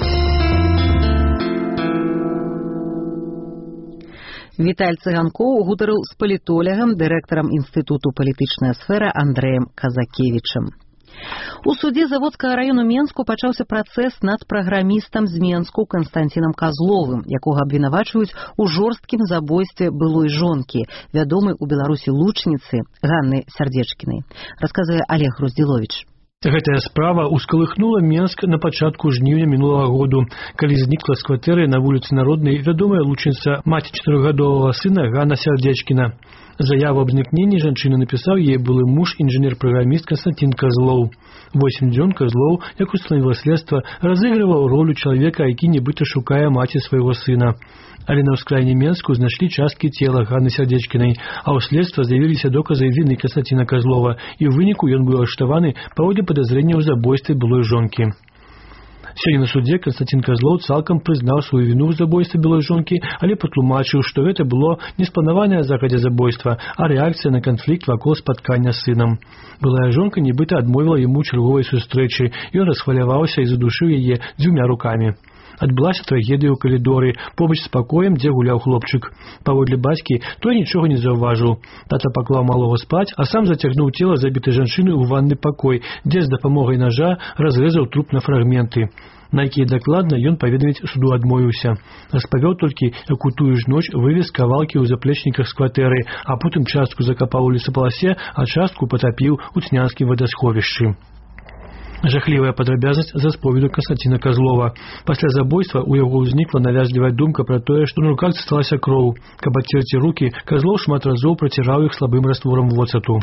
Віталь Цыганкоў гутарыў з палітолягам, дырэктарам інстытуту «Палітычная сфера» Андрэем Казакевічам. У судзе Заводскага раёну Менску пачаўся працэс над праграмістам з Менску Канстанцінам Казловым, якога абвінавачваюць у жорсткім забойстве былой жонкі, вядомай у Беларусі лучніцы Ганны Сярдзечкінай, расказвае Олег Груздзіловіч. Гэтая справа ускалыхнула Менск на пачатку жніўня мінулага году, калі знікла з кватэры на вуліцы Народнай вядомая лучніца маці чатырохгадовага сына Ганна Сярдзечкіна. Заяву аб знікненні жанчыны напісаў яе былы муж, інжынер-праграміст Канстантин Казлоў. Восем дзён Казлоў, як устанавіла следства, разыгрываў ролю чалавека, які нібыта шукае маці свайго сына. Але на ўскраіне Менску знайшлі часткі цела Ганны Сярдзечкінай, а ў следства з'явіліся доказы віны Канстантина Казлова, і ў выніку ён быў арыштаваны паводле падазрэння ў забойстве былой жонкі. Сёння на судзе Канстантин Козлов цалкам прызнаў сваю віну ў забойстве былой жонкі, але патлумачыў, што гэта было не спланаванае загадзя забойства, а рэакцыя на канфлікт вакол спаткання з сынам. Былая жонка нібыта адмовіла яму чарговай сустрэчы, ён расхваляваўся і задушыў яе дзвюма рукамі. Адбылася трагедыя ў калідоры, побач з пакоем, дзе гуляў хлопчык. Паводле бацькі, той нічога не заўважыў. Тата паклаў малога спаць, а сам зацягнуў цела забітай жанчыны ў ванны пакой, дзе з дапамогай нажа разрэзаў труп на фрагменты. На якія дакладна ён паведаміць суду адмовіўся. Распавёў толькі, як у тую ж ноч вывез кавалкі ў заплечніках з кватэры, а потым частку закапаў у лесапаласе, а частку патапіў у Цнянскім вадасховішчы. Жахлівая падрабязнасць з расповеду Канстантина Козлова. Пасля забойства ў яго ўзнікла навязлівая думка пра тое, што на руках засталася кроў. Каб адцерці рукі, Козлов шмат разоў праціраў іх слабым растворам воцату.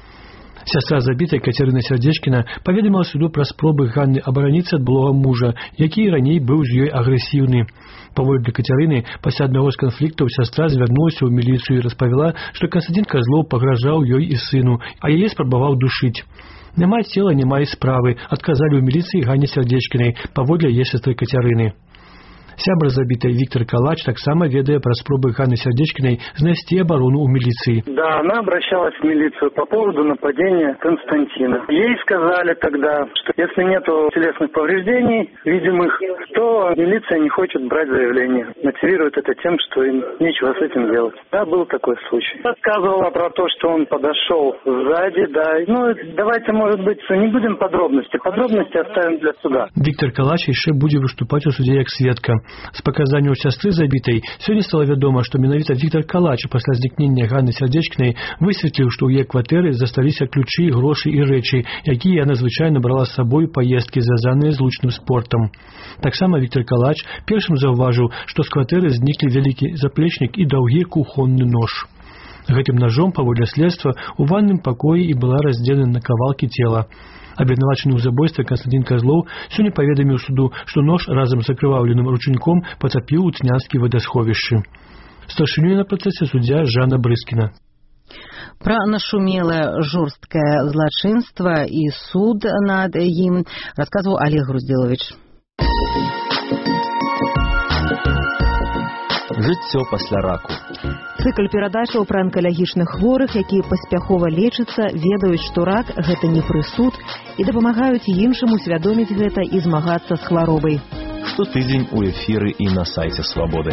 Сястра забітай Кацярына Сярдзечкіна паведаміла суду пра спробы Ганны абараніцца ад былога мужа, які раней быў з ёй агрэсіўны. Паводле Кацярыны, пасля аднаго з канфліктаў сястра звярнулася ў міліцыю і распавяла, што Канстантин Козлов пагражаў ёй і сыну, а яе спрабаваў душыць. Няма цела, няма і справы, адказалі ў міліцыі Ганне Сярдзечкінай, паводле яе сястры Кацярыны. Сябра забітай Виктор Калач таксама ведае пра спробы Ганны Сярдзечкінай знайсці абарону ў милиции. Да, она обращалась в милицию по поводу нападения Константина. Ей сказали тогда, что если нету телесных повреждений видимых, то милиция не хочет брать заявление. Мотивирует это тем, что им нечего с этим делать. Да, был такой случай. Рассказывала про то, что он подошел сзади, да. Ну, давайте, может быть, не будем подробности. Подробности оставим для суда. Виктор Калач яшчэ будзе выступаць у суде як сведка. З паказанняў сястры забітай сёння стала вядома, што менавіта Виктор Калач пасля знікнення Ганны Сярдзечкінай высветліў, што ў яе кватэры засталіся ключы, грошы і рэчы, якія яна звычайна брала з сабой паездкі, звязаныя з лучным спортам. Таксама Виктор Калач першым заўважыў, што з кватэры зніклі вялікі заплечнік і даўгі кухонны нож. Гэтым ножом, паводле следства, у ванным пакоі і была раздзелена на кавалкі цела. Абвінавачаны ў забойстве Канстантин Козлов сёння паведаміў суду, што нож разам з акрываўленым ручніком патапіў у Цнянскім вадасховішчы. Старшынёй на працэсе суддзя Жанна Брыскіна. Пра нашумелае жорсткае злачынства і суд над ім расказваў Олег Груздзілавіч. Жыццё пасля раку. Цыкл перадачаў пра анкалагічных хворых, якія паспяхова лечацца, ведаюць, што рак – гэта не прысуд, і дапамагаюць іншым усвядоміць гэта і змагацца з хваробай. Штотыдзень у эфіры і на сайце Свабоды.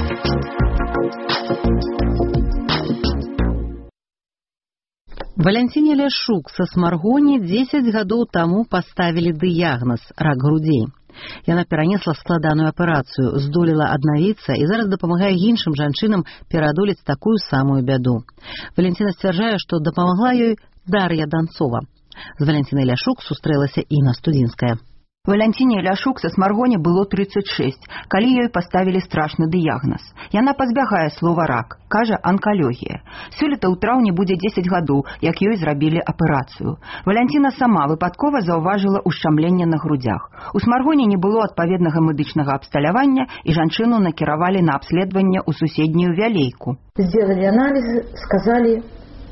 Валянціне Ляшук са Смаргоні дзесяць гадоў таму паставілі дыягназ – рак грудзей. Яна перанесла складаную аперацыю, здолела аднавіцца і зараз дапамагае іншым жанчынам пераадолець такую самую бяду. Валянціна сцвярджае, што дапамагла ёй Дар'я Данцова. З Валянцінай Ляшук сустрэлася Інна Студзінская. Валянціне Ляшук са Смаргоні было тридцать шесть, калі ёй паставілі страшны дыягназ. Яна пазбягае слова рак, кажа анкалогія. Сёлета ў траўні будзе дзесяць гадоў, як ёй зрабілі аперацыю. Валянціна сама выпадкова заўважыла ушчамленне на грудзях. У Смаргоні не было адпаведнага медычнага абсталявання і жанчыну накіравалі на абследаванне ў суседнюю Вялейку. Сделали анализы, сказали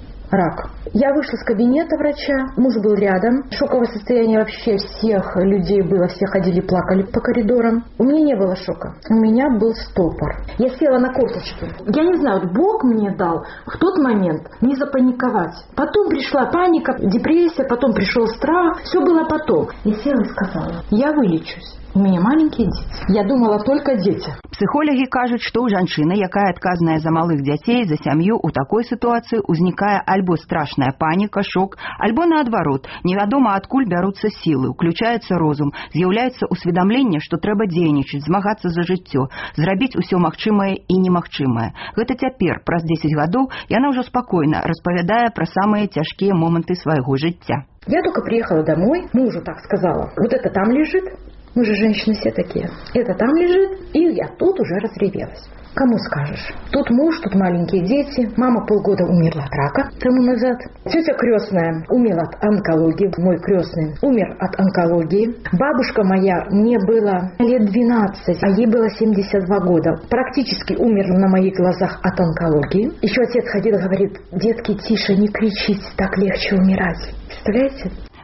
рак. Я вышла с кабинета врача, муж был рядом. Шоковое состояние вообще всех людей было, все ходили, плакали по коридорам. У меня не было шока, у меня был стопор. Я села на корточки. Я не знаю, Бог мне дал в тот момент не запаниковать. Потом пришла паника, депрессия, потом пришел страх. Все было потом. Я села и сказала, я вылечусь. У меня маленькие дети. Я думала только о детях. Псіхолагі кажуць, што ў жанчыны, якая адказная за малых дзяцей, за сям'ю, у такой сітуацыі ўзнікае альбо страшная паніка, шок, альбо наадварот, невядома адкуль бяруцца сілы, уключаецца розум, з'яўляецца усведамленне, што трэба дзейнічаць, змагацца за жыццё, зрабіць усё магчымае і немагчымае. Гэта цяпер, праз дзесяць гадоў, яна ўжо спакойна распавядае пра самыя цяжкія моманты свайго жыцця. Я только приехала домой, мужу так сказала, вот это там лежит. Мы же женщины все такие. Это там лежит, и я тут уже разревелась. Кому скажешь? Тут муж, тут маленькие дети. Мама полгода умерла от рака тому назад. Тетя крестная умерла от онкологии. Мой крестный умер от онкологии. Бабушка моя, мне было лет двенадцать, а ей было семьдесят два года. Практически умер на моих глазах от онкологии. Еще отец ходил и говорит, детки, тише, не кричите, так легче умирать. Представляете?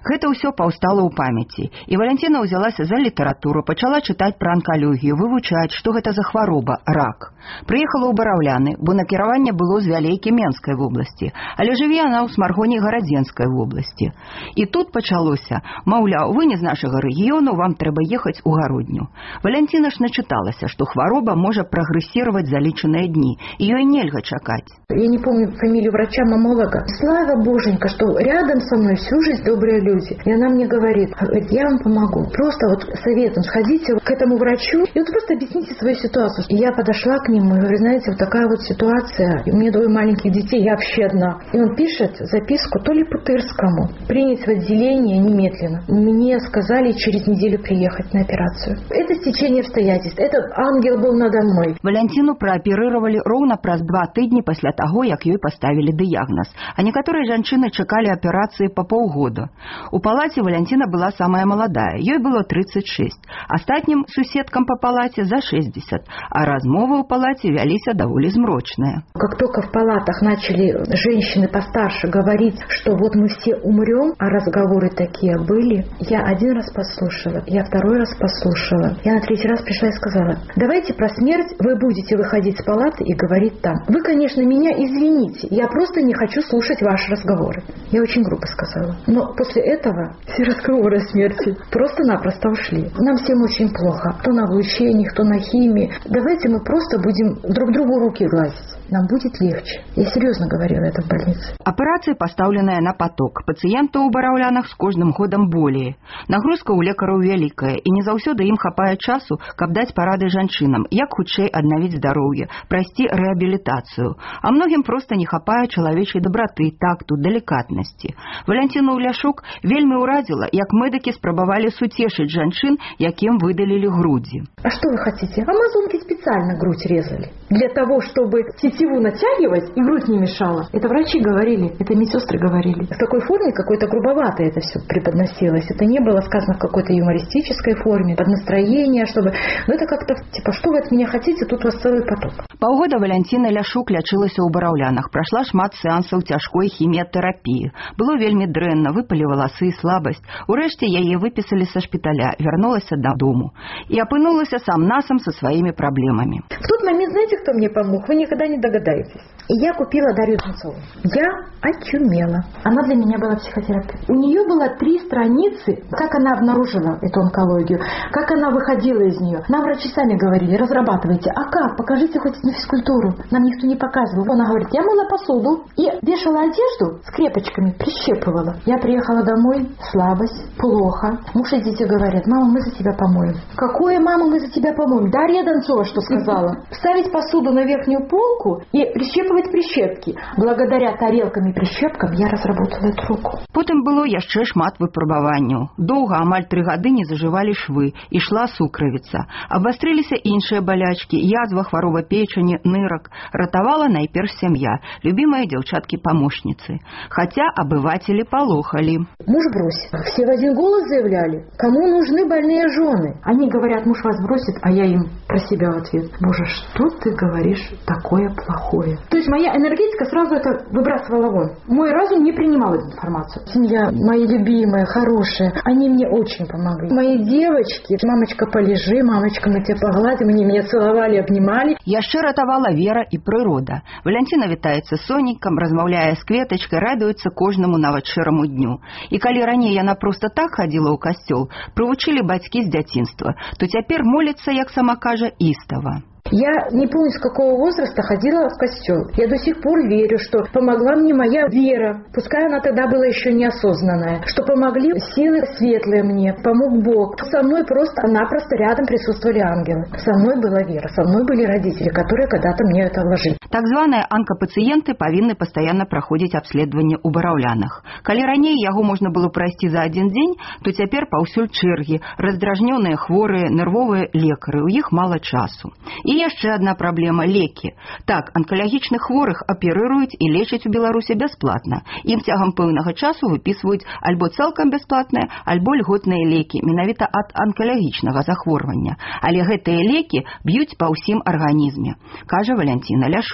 Гэта ўсё паўстала ў памяці, і Валянціна ўзялася за літаратуру, пачала чытаць пра анкалогію, вывучаць, што гэта за хвароба, рак. Прыехала ў Бараўляны, бо накіраванне было з Вялейкі Менскай вобласці, але жыве яна ў Смаргоні Гарадзенскай вобласці. І тут пачалося, маўляў, вы не з нашага рэгіёну, вам трэба ехаць у Гародню. Валянціна ж начыталася, што хвароба можа прагрэсіраваць за лічаныя дні, і ёй нельга чакаць. Я не помню фамилию врача-мамолога. Слава Боженька, что рядом со мной всю жизнь добрые люди. И она мне говорит, говорит, я вам помогу. Просто вот советом сходите к этому врачу и вот просто объясните свою ситуацию. И я подошла к нему и говорю, знаете, вот такая вот ситуация. И у меня двое маленьких детей, я вообще одна. И он пишет записку то ли по-тырскому. Принять в отделение немедленно. Мне сказали через неделю приехать на операцию. Это стечение обстоятельств. Этот ангел был надо мной. Валянціну прааперировали ровно праз два тыдні пасля таго, як ёй паставілі дыягназ. А некаторыя жанчыны чакалі аперацыі па паўгода. У палаце Валянціна была самая маладая, ёй было тридцать шесть. Астатнім суседкам па палаце за шестьдесят, а размовы ў палаце вяліся даволі змрочныя. Как только в палатах начали женщины постарше говорить, что вот мы все умрем, а разговоры такие были, я один раз послушала, я второй раз послушала, я на третий раз пришла и сказала, давайте про смерть вы будете выходить с палаты и говорить там. Вы, конечно, меня извините, я просто не хочу слушать ваши разговоры. Я очень грубо сказала. Но после этого все разговоры о смерти просто-напросто ушли. Нам всем очень плохо. То на облучениях, то на химии. Давайте мы просто будем друг другу руки гладить. Нам будет легче. Я серьезно говорила это в больнице. Аперацыя пастаўленая на поток. Пацыентаў у Бараўлянах з кожным годам болей. Нагрузка ў лекараў вялікая, і не заўсёды ім хапае часу, каб даць парады жанчынам, як хутчэй аднавіць здароўе, прайсці рэабілітацыю. А многім проста не хапае чалавечай дабраты, такту, далікатнасці. Валянціну Ляшук вельмі ўразіла, як медыкі спрабавалі суцешыць жанчын, якім выдалілі грудзі. А что вы хотите? Амазонки специально грудь резали. Для того, чтобы тетиву натягивать и грудь не мешала. Это врачи говорили, это медсестры говорили. В такой форме какой-то грубовато это все преподносилось. Это не было сказано в какой-то юмористической форме, под настроение, чтобы... Ну это как-то, типа, что вы от меня хотите, тут у вас целый поток. Паўгода Валянціна Ляшук лячылася ў Бараўлянах, прайшла шмат сеансаў цяжкой хіміятэрапіі. Было вельмі дрэнна, выпалі валасы, слабасць. Урэшце яе выпісалі са шпіталя, вярнулася дадому. І апынулася сам-насам со своими проблемами. В тот момент, знаете, кто мне помог? Вы никогда не догадаетесь. И я купила Дарью Донцову. Я очумела. Она для меня была психотерапевт. У нее было три страницы, как она обнаружила эту онкологию, как она выходила из нее. Нам врачи сами говорили, разрабатывайте. А как? Покажите хоть на физкультуру. Нам никто не показывал. Она говорит, я мыла посуду и вешала одежду с крепочками, прищепывала. Я приехала домой, слабость, плохо. Муж и дети говорят, мама, мы за тебя помоем. Какое, мама, мы за тебя помоем? Дарья Донцова что сказала? Вставить посуду на верхнюю полку и прищепывать прищепки. Благодаря тарелкам и прищепкам я разработала эту руку. Потым было яшчэ шмат выпрабаванняў. Доўга, амаль тры гады не зажывалі швы, ішла сукравіца. Абвастрыліся іншыя балячкі, язва, хвароба печані, нырак. Ратавала найперш сям'я, любімыя дзяўчаткі-памощніцы. Хаця абывацелі палохалі. Муж бросит. Все в один голос заявляли, кому нужны больные жены. Они говорят, муж вас бросит, а я им про себя в ответ. Боже, что ты говоришь такое плохое? То есть моя энергетика сразу это выбрасывала вон. Мой разум не принимал эту информацию. Семья, мои любимые, хорошие, они мне очень помогли. Мои девочки, мамочка, полежи, мамочка, мы тебя погладим, они меня целовали, обнимали. Яшчэ ратавала вера і прырода. Валянціна вітаецца з сонейкам, размаўляе з кветачкай, радуецца кожнаму нават шэраму дню. І калі раней яна проста так хадзіла ў касцёл, прывучылі бацькі з дзяцінства, то цяпер моліцца, як сама кажа, істава. Я не помню, с какого возраста ходила в костел. Я до сих пор верю, что помогла мне моя вера. Пускай она тогда была еще неосознанная. Что помогли силы светлые мне, помог Бог. Со мной просто-напросто рядом присутствовали ангелы. Со мной была вера, со мной были родители, которые когда-то мне это вложили. Так званыя анкапацыенты павінны пастаянна праходзіць абследаванне ў Бараўлянах. Калі раней яго можна было прайсці за адзін дзень, то цяпер паўсюль чэргі, раздражнёныя хворыя, нервовыя лекары, у іх мала часу. І яшчэ адна праблема – лекі. Так, анкалагічных хворых аперыруюць і лечаць у Беларусі бясплатна. Ім цягам пэўнага часу выпісваюць альбо цалкам бясплатныя, альбо льготныя лекі, менавіта ад анкалагічнага захворвання. Але гэтыя лекі б'юць па ўсім арганізме, кажа Валянціна Ляшук.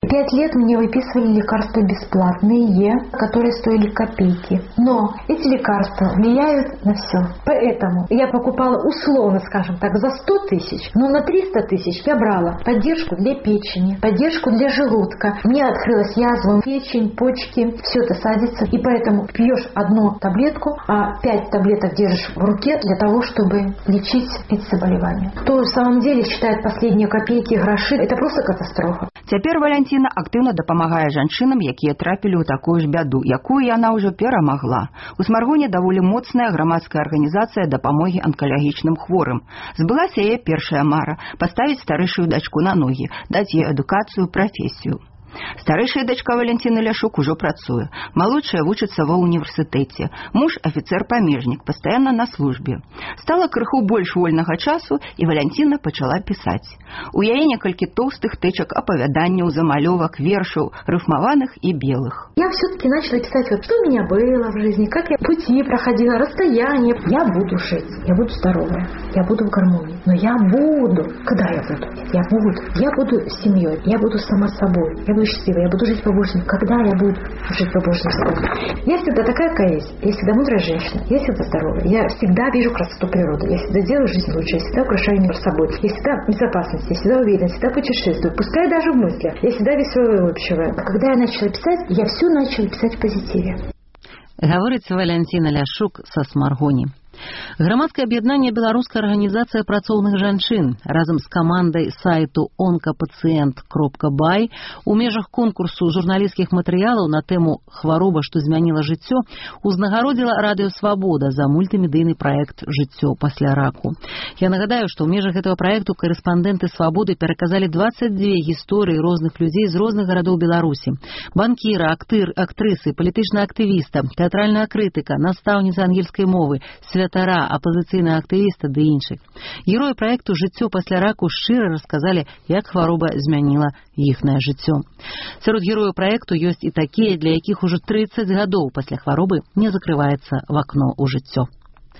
Пять лет мне выписывали лекарства бесплатные, которые стоили копейки. Но эти лекарства влияют на все. Поэтому я покупала условно, скажем так, за сто тысяч, но на триста тысяч я брала поддержку для печени, поддержку для желудка. Мне открылась язва, печень, почки, все это садится. И поэтому пьешь одну таблетку, а пять таблеток держишь в руке для того, чтобы лечить эти заболевания. Кто в самом деле считает последние копейки, гроши, это просто катастрофа. Цяпер Валянціна актыўна дапамагае жанчынам, якія трапілі ў такую ж бяду, якую яна ўжо перамагла. У Смаргоне даволі моцная грамадская арганізацыя дапамогі анкалагічным хворым. Збылася яе першая мара – паставіць старэйшую дачку на ногі, даць ёй адукацыю, прафесію. Старэйшая дачка Валянціны Ляшук ужо працуе. Малодшая вучыцца ва ўніверсітэце. Муж афіцэр-памежнік, пастаянна на службе. Стала крыху больш вольнага часу, і Валянціна пачала пісаць. У яе некалькі тоўстых тэчак апавяданняў, замалёвак, вершаў, рыфмаваных і белых. Я все-таки начала писать, вот что у меня было в жизни, как я пути проходила, расстояние. Я буду жить, я буду здоровая, я буду в гармонии. Но я буду. Когда я буду? Я буду. Я буду с семьей, я буду сама собой. Я буду счастливой, я буду жить по Божьему. Когда я буду жить по Божьему слову? Я всегда такая, какая есть. Я всегда мудрая женщина. Я всегда здоровая. Я всегда вижу красоту природы. Я всегда делаю жизнь лучше. Я всегда украшаю мир собой. Я всегда в безопасности. Я всегда уверена. Всегда путешествую. Пускай даже в мыслях. Я всегда веселая и улыбчивая. А когда я начала писать, я все начала писать в позитиве. Говорит Валянціна Ляшук са Смаргоні. Грамадскае аб'яднанне беларуская арганізацыя працоўных жанчын разам з камандай сайту онкапацыент кропка бай у межах конкурсу журналісцкіх матэрыялаў на тэму «Хвароба, што змяніла жыццё» узнагародзіла Радыё Свабода за мультымедыйны праект «Жыццё пасля раку». Я нагадаю, што ў межах гэтага праекту корэспандэнты Свабоды пераказалі двадцать две гісторыі розных людзей з розных гарадоў Беларусі. Банкіра, актыр, актрысы, палітычная актывіста, тэатральная крытыка, настаўніца ангельскай мовы, святара, апазіцыйнага актывіста ды іншых. Героі праекту «Жыццё пасля раку» шчыра расказалі, як хвароба змяніла іхнае жыццё. Сярод герояў праекту ёсць і такія, для якіх ужо тридцать гадоў пасля хваробы не закрываецца вакно ў жыццё.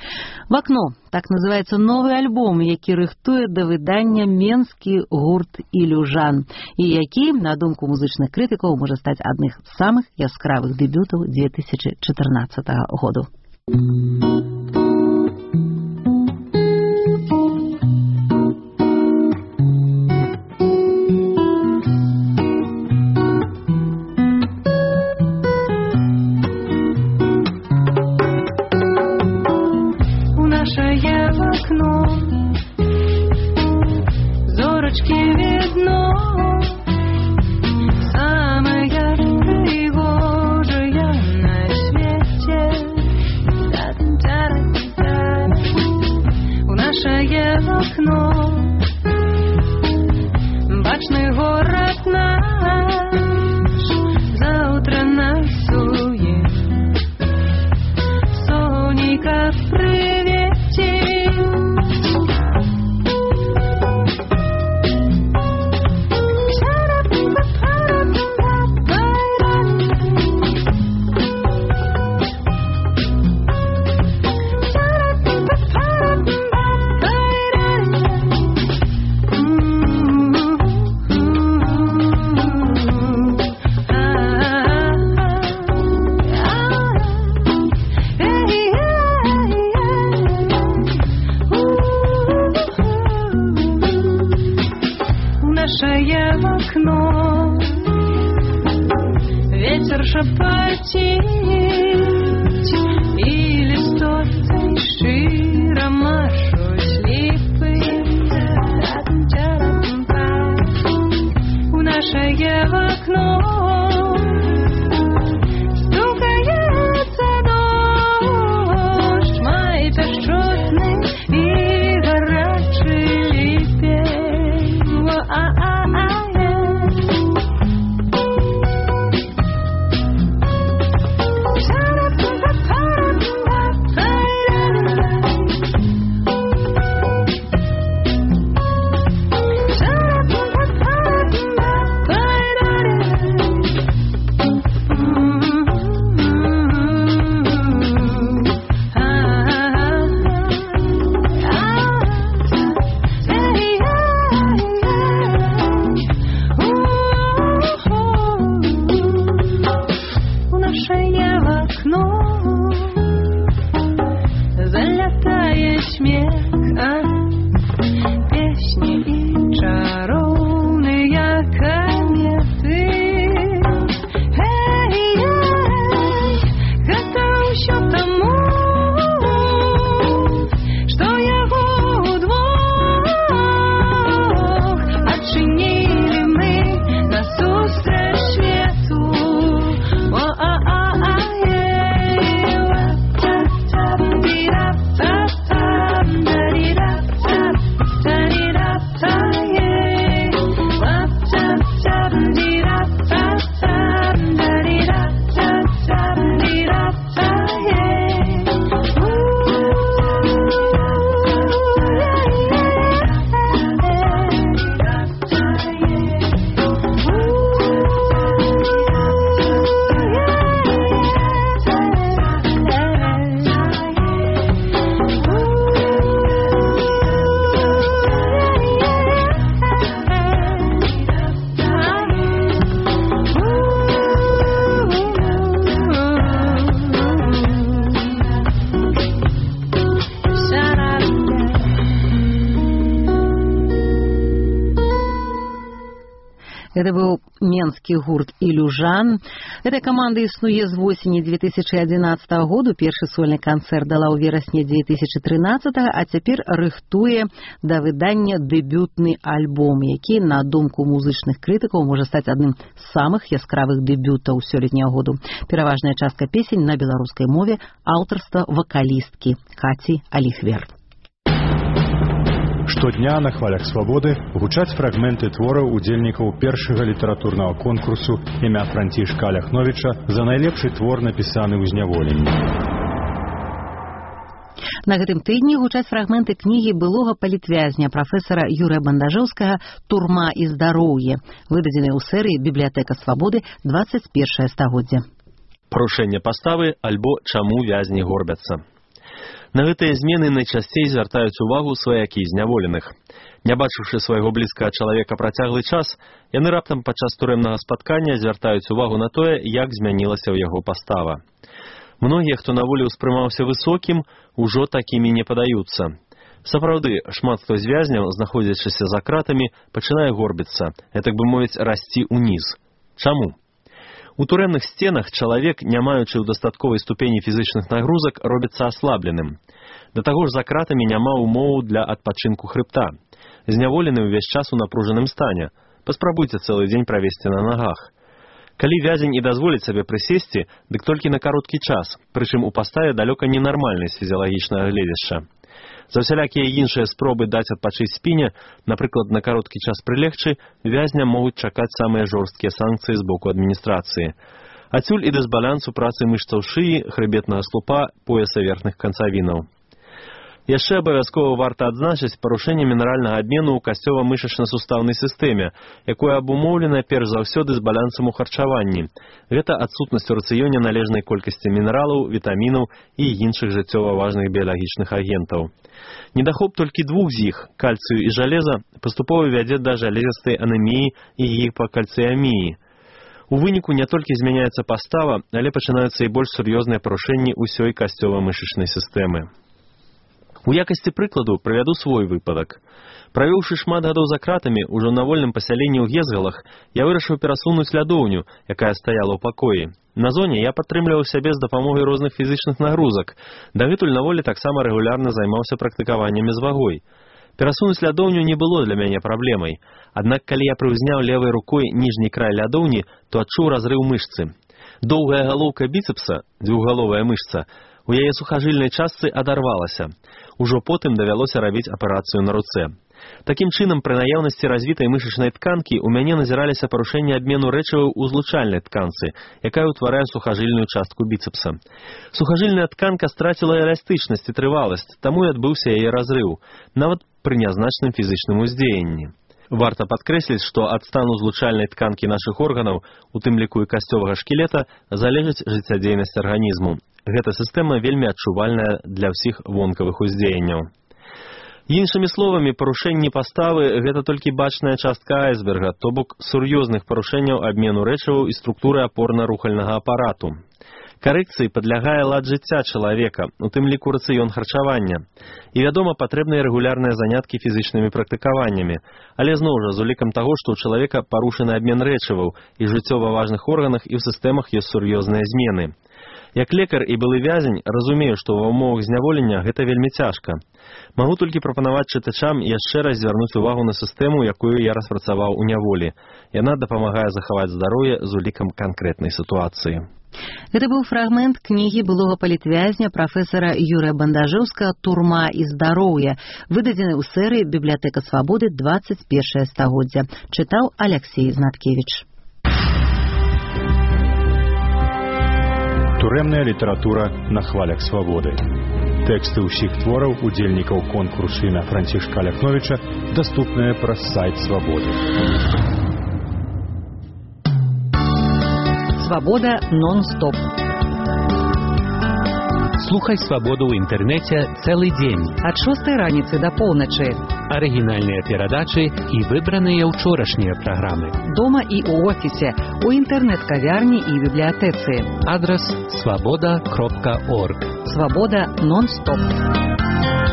«Вакно» – так называецца новы альбом, які рыхтуе да выдання менскі гурт «Ілюжан» і які, на думку музычных крытыкаў, можа стаць адных з самых яскравых дэбютаў две тысячи чатырнаццатага году. Это быў менскі гурт «Ілюжан». Эта каманда існуе з восені две тысячи одиннадцатого году. Першы сольны канцэрт дала ў верасні две тысячи тринадцатого, а цяпер рыхтуе да выдання дэбютны альбом, які, на думку музычных крытыкаў, можа стаць адным з самых яскравых дэбютаў сёлетняга году. Пераважная частка песень на беларускай мове, аўтарства вакалісткі Каці Аліхвер. Штодня на хвалях свабоды гучаць фрагменты твораў удзельнікаў першага літаратурнага конкурсу імя Францішка Аляхновіча за найлепшы твор, напісаны ў зняволенні. На гэтым тыдні гучаць фрагменты кнігі былога палітвязня прафесара Юрыя Бандажэўскага «Турма і здароўе», выдадзенай у серыі «Бібліятэка свабоды двадцать першае стагоддзе. Парушэнне паставы альбо чаму вязні горбяцца. На гэтыя змены найчасцей звяртаюць увагу сваякі зняволеных. Не бачыўшы свайго блізкага чалавека працяглы час, яны раптам падчас турэмнага спаткання звяртаюць увагу на тое, як змянілася ў яго пастава. Многія, хто на волі ўспрымаўся высокім, ужо такімі не падаюцца. Сапраўды, шмат хто з вязняў, знаходзячыся за кратамі, пачынае горбіцца, гэтак бы мовіць, расці ўніз. Чаму? У турэмных сценах чалавек, не маючы ў дастатковай ступені фізычных нагрузак, робіцца аслабленым. Да таго ж за кратамі няма ўмоваў для адпачынку хрыбта. Зняволены ўвесь час у напружаным стане. Паспрабуйце цэлы дзень правесці на нагах. Калі вязень і дазволіць сабе прысесці, дык толькі на кароткі час, прычым у паставе далёка ненармальнай з фізіялагічнага гледзяшча. За ўсялякія іншыя спробы даць адпачыць спіне, напрыклад, на кароткі час прылегчы, вязням могуць чакаць самыя жорсткія санкцыі з боку адміністрацыі. Адсюль і дысбаланс у працы мышцаў шыі, хрыбетнага слупа, пояса верхних канцавінаў. Яшчэ абавязкова варта адзначыць парушэнне мінеральнага абмену ў касцёва-мышачна-сустаўнай сістэме, якое абумоўлена перш за ўсё дысбалансам у харчаванні. Гэта адсутнасць у рацыёне належнай колькасці мінералаў, вітамінаў і іншых жыццёва важных біялагічных агентаў. Недахоп толькі двух з іх, кальцыю і жалеза, паступова вядзе да жалезістай анеміі і гіпакальцыяміі. У выніку не толькі змяняецца пастава, але пачынаюцца і больш сур'ёзныя парушэнні ўсёй касцёва-мышачнай сістэмы. У якасці прыкладу прывяду свой выпадак. Правёўшы шмат гадоў за кратамі, ужо на вольным пасяленні ў Гезгалах, я вырашыў перасунуць лядоўню, якая стаяла ў пакоі. На зоне я падтрымліваў сябе з дапамогай розных фізычных нагрузак. Дагэтуль на волі таксама рэгулярна займаўся практыкаваннямі з вагой. Перасунуць лядоўню не было для мяне праблемай. Аднак, калі я прыўзняў левай рукой ніжні край лядоўні, то адчуў разрыў мышцы. Доўгая галоўка біцэпса, дзвюхгаловая мышца, у яе сухажыльнай частцы адарвалася. Ужо потым давялося рабіць аперацыю на руцэ. Такім чынам, пры наяўнасці развітай мышачнай тканкі у мяне назіраліся парушэнні абмену рэчываў у злучальнай тканцы, якая ўтварае сухажыльную частку біцэпса. Сухажыльная тканка страціла эластычнасць і трываласць, таму і адбыўся яе разрыў, нават пры нязначным фізычным уздзеянні. Варта падкрэсліць, што ад стану злучальнай тканкі нашых органаў, у тым ліку і касцёвага шкілета, залежыць жыццядзейнасць арганізму. Гэта сістэма вельмі адчувальная для ўсіх вонкавых уздзеянняў. Іншымі словамі, парушэнні паставы – гэта толькі бачная частка айсберга, то бок сур'ёзных парушэнняў абмену рэчываў і структуры апорна-рухальнага апарату. Карэкцыі падлягае лад жыцця чалавека, у тым ліку рацыён харчавання. І, вядома, патрэбныя рэгулярныя заняткі фізычнымі практыкаваннямі, але зноў жа з улікам таго, што ў чалавека парушаны абмен рэчываў і жыццёва важных органах і ў сістэмах ёсць сур'ёзныя змены. Як лекар і былы вязень, разумею, што ва ўмовах зняволення гэта вельмі цяжка. Магу толькі прапанаваць чытачам яшчэ раз звярнуць увагу на сістэму, якую я распрацаваў у няволі. Яна дапамагае захаваць здароўе з улікам канкрэтнай сітуацыі. Гэта быў фрагмент кнігі былога палітвязня прафесара Юрыя Бандажэўскага «Турма і здароўе», выдадзены ў серыі «Бібліятэка свабоды двадцать першае стагоддзе». Чытаў Аляксей Знаткевіч. Турэмная літаратура на хвалях свабоды. Тэксты ўсіх твораў удзельнікаў конкурсу імя Францішка Аляхновіча даступныя праз сайт свабоды. Свабода нон-стоп. Слухай свабоду ў інтэрнэце цэлы дзень. Ад шостай раніцы да поўначы. Арыгінальныя перадачы і выбраныя ўчорашнія праграмы. Дома і ў офісе, у інтэрнэт-кавярні і бібліятэцы. Адрас свабода кропка орг. Свабода нон-стоп.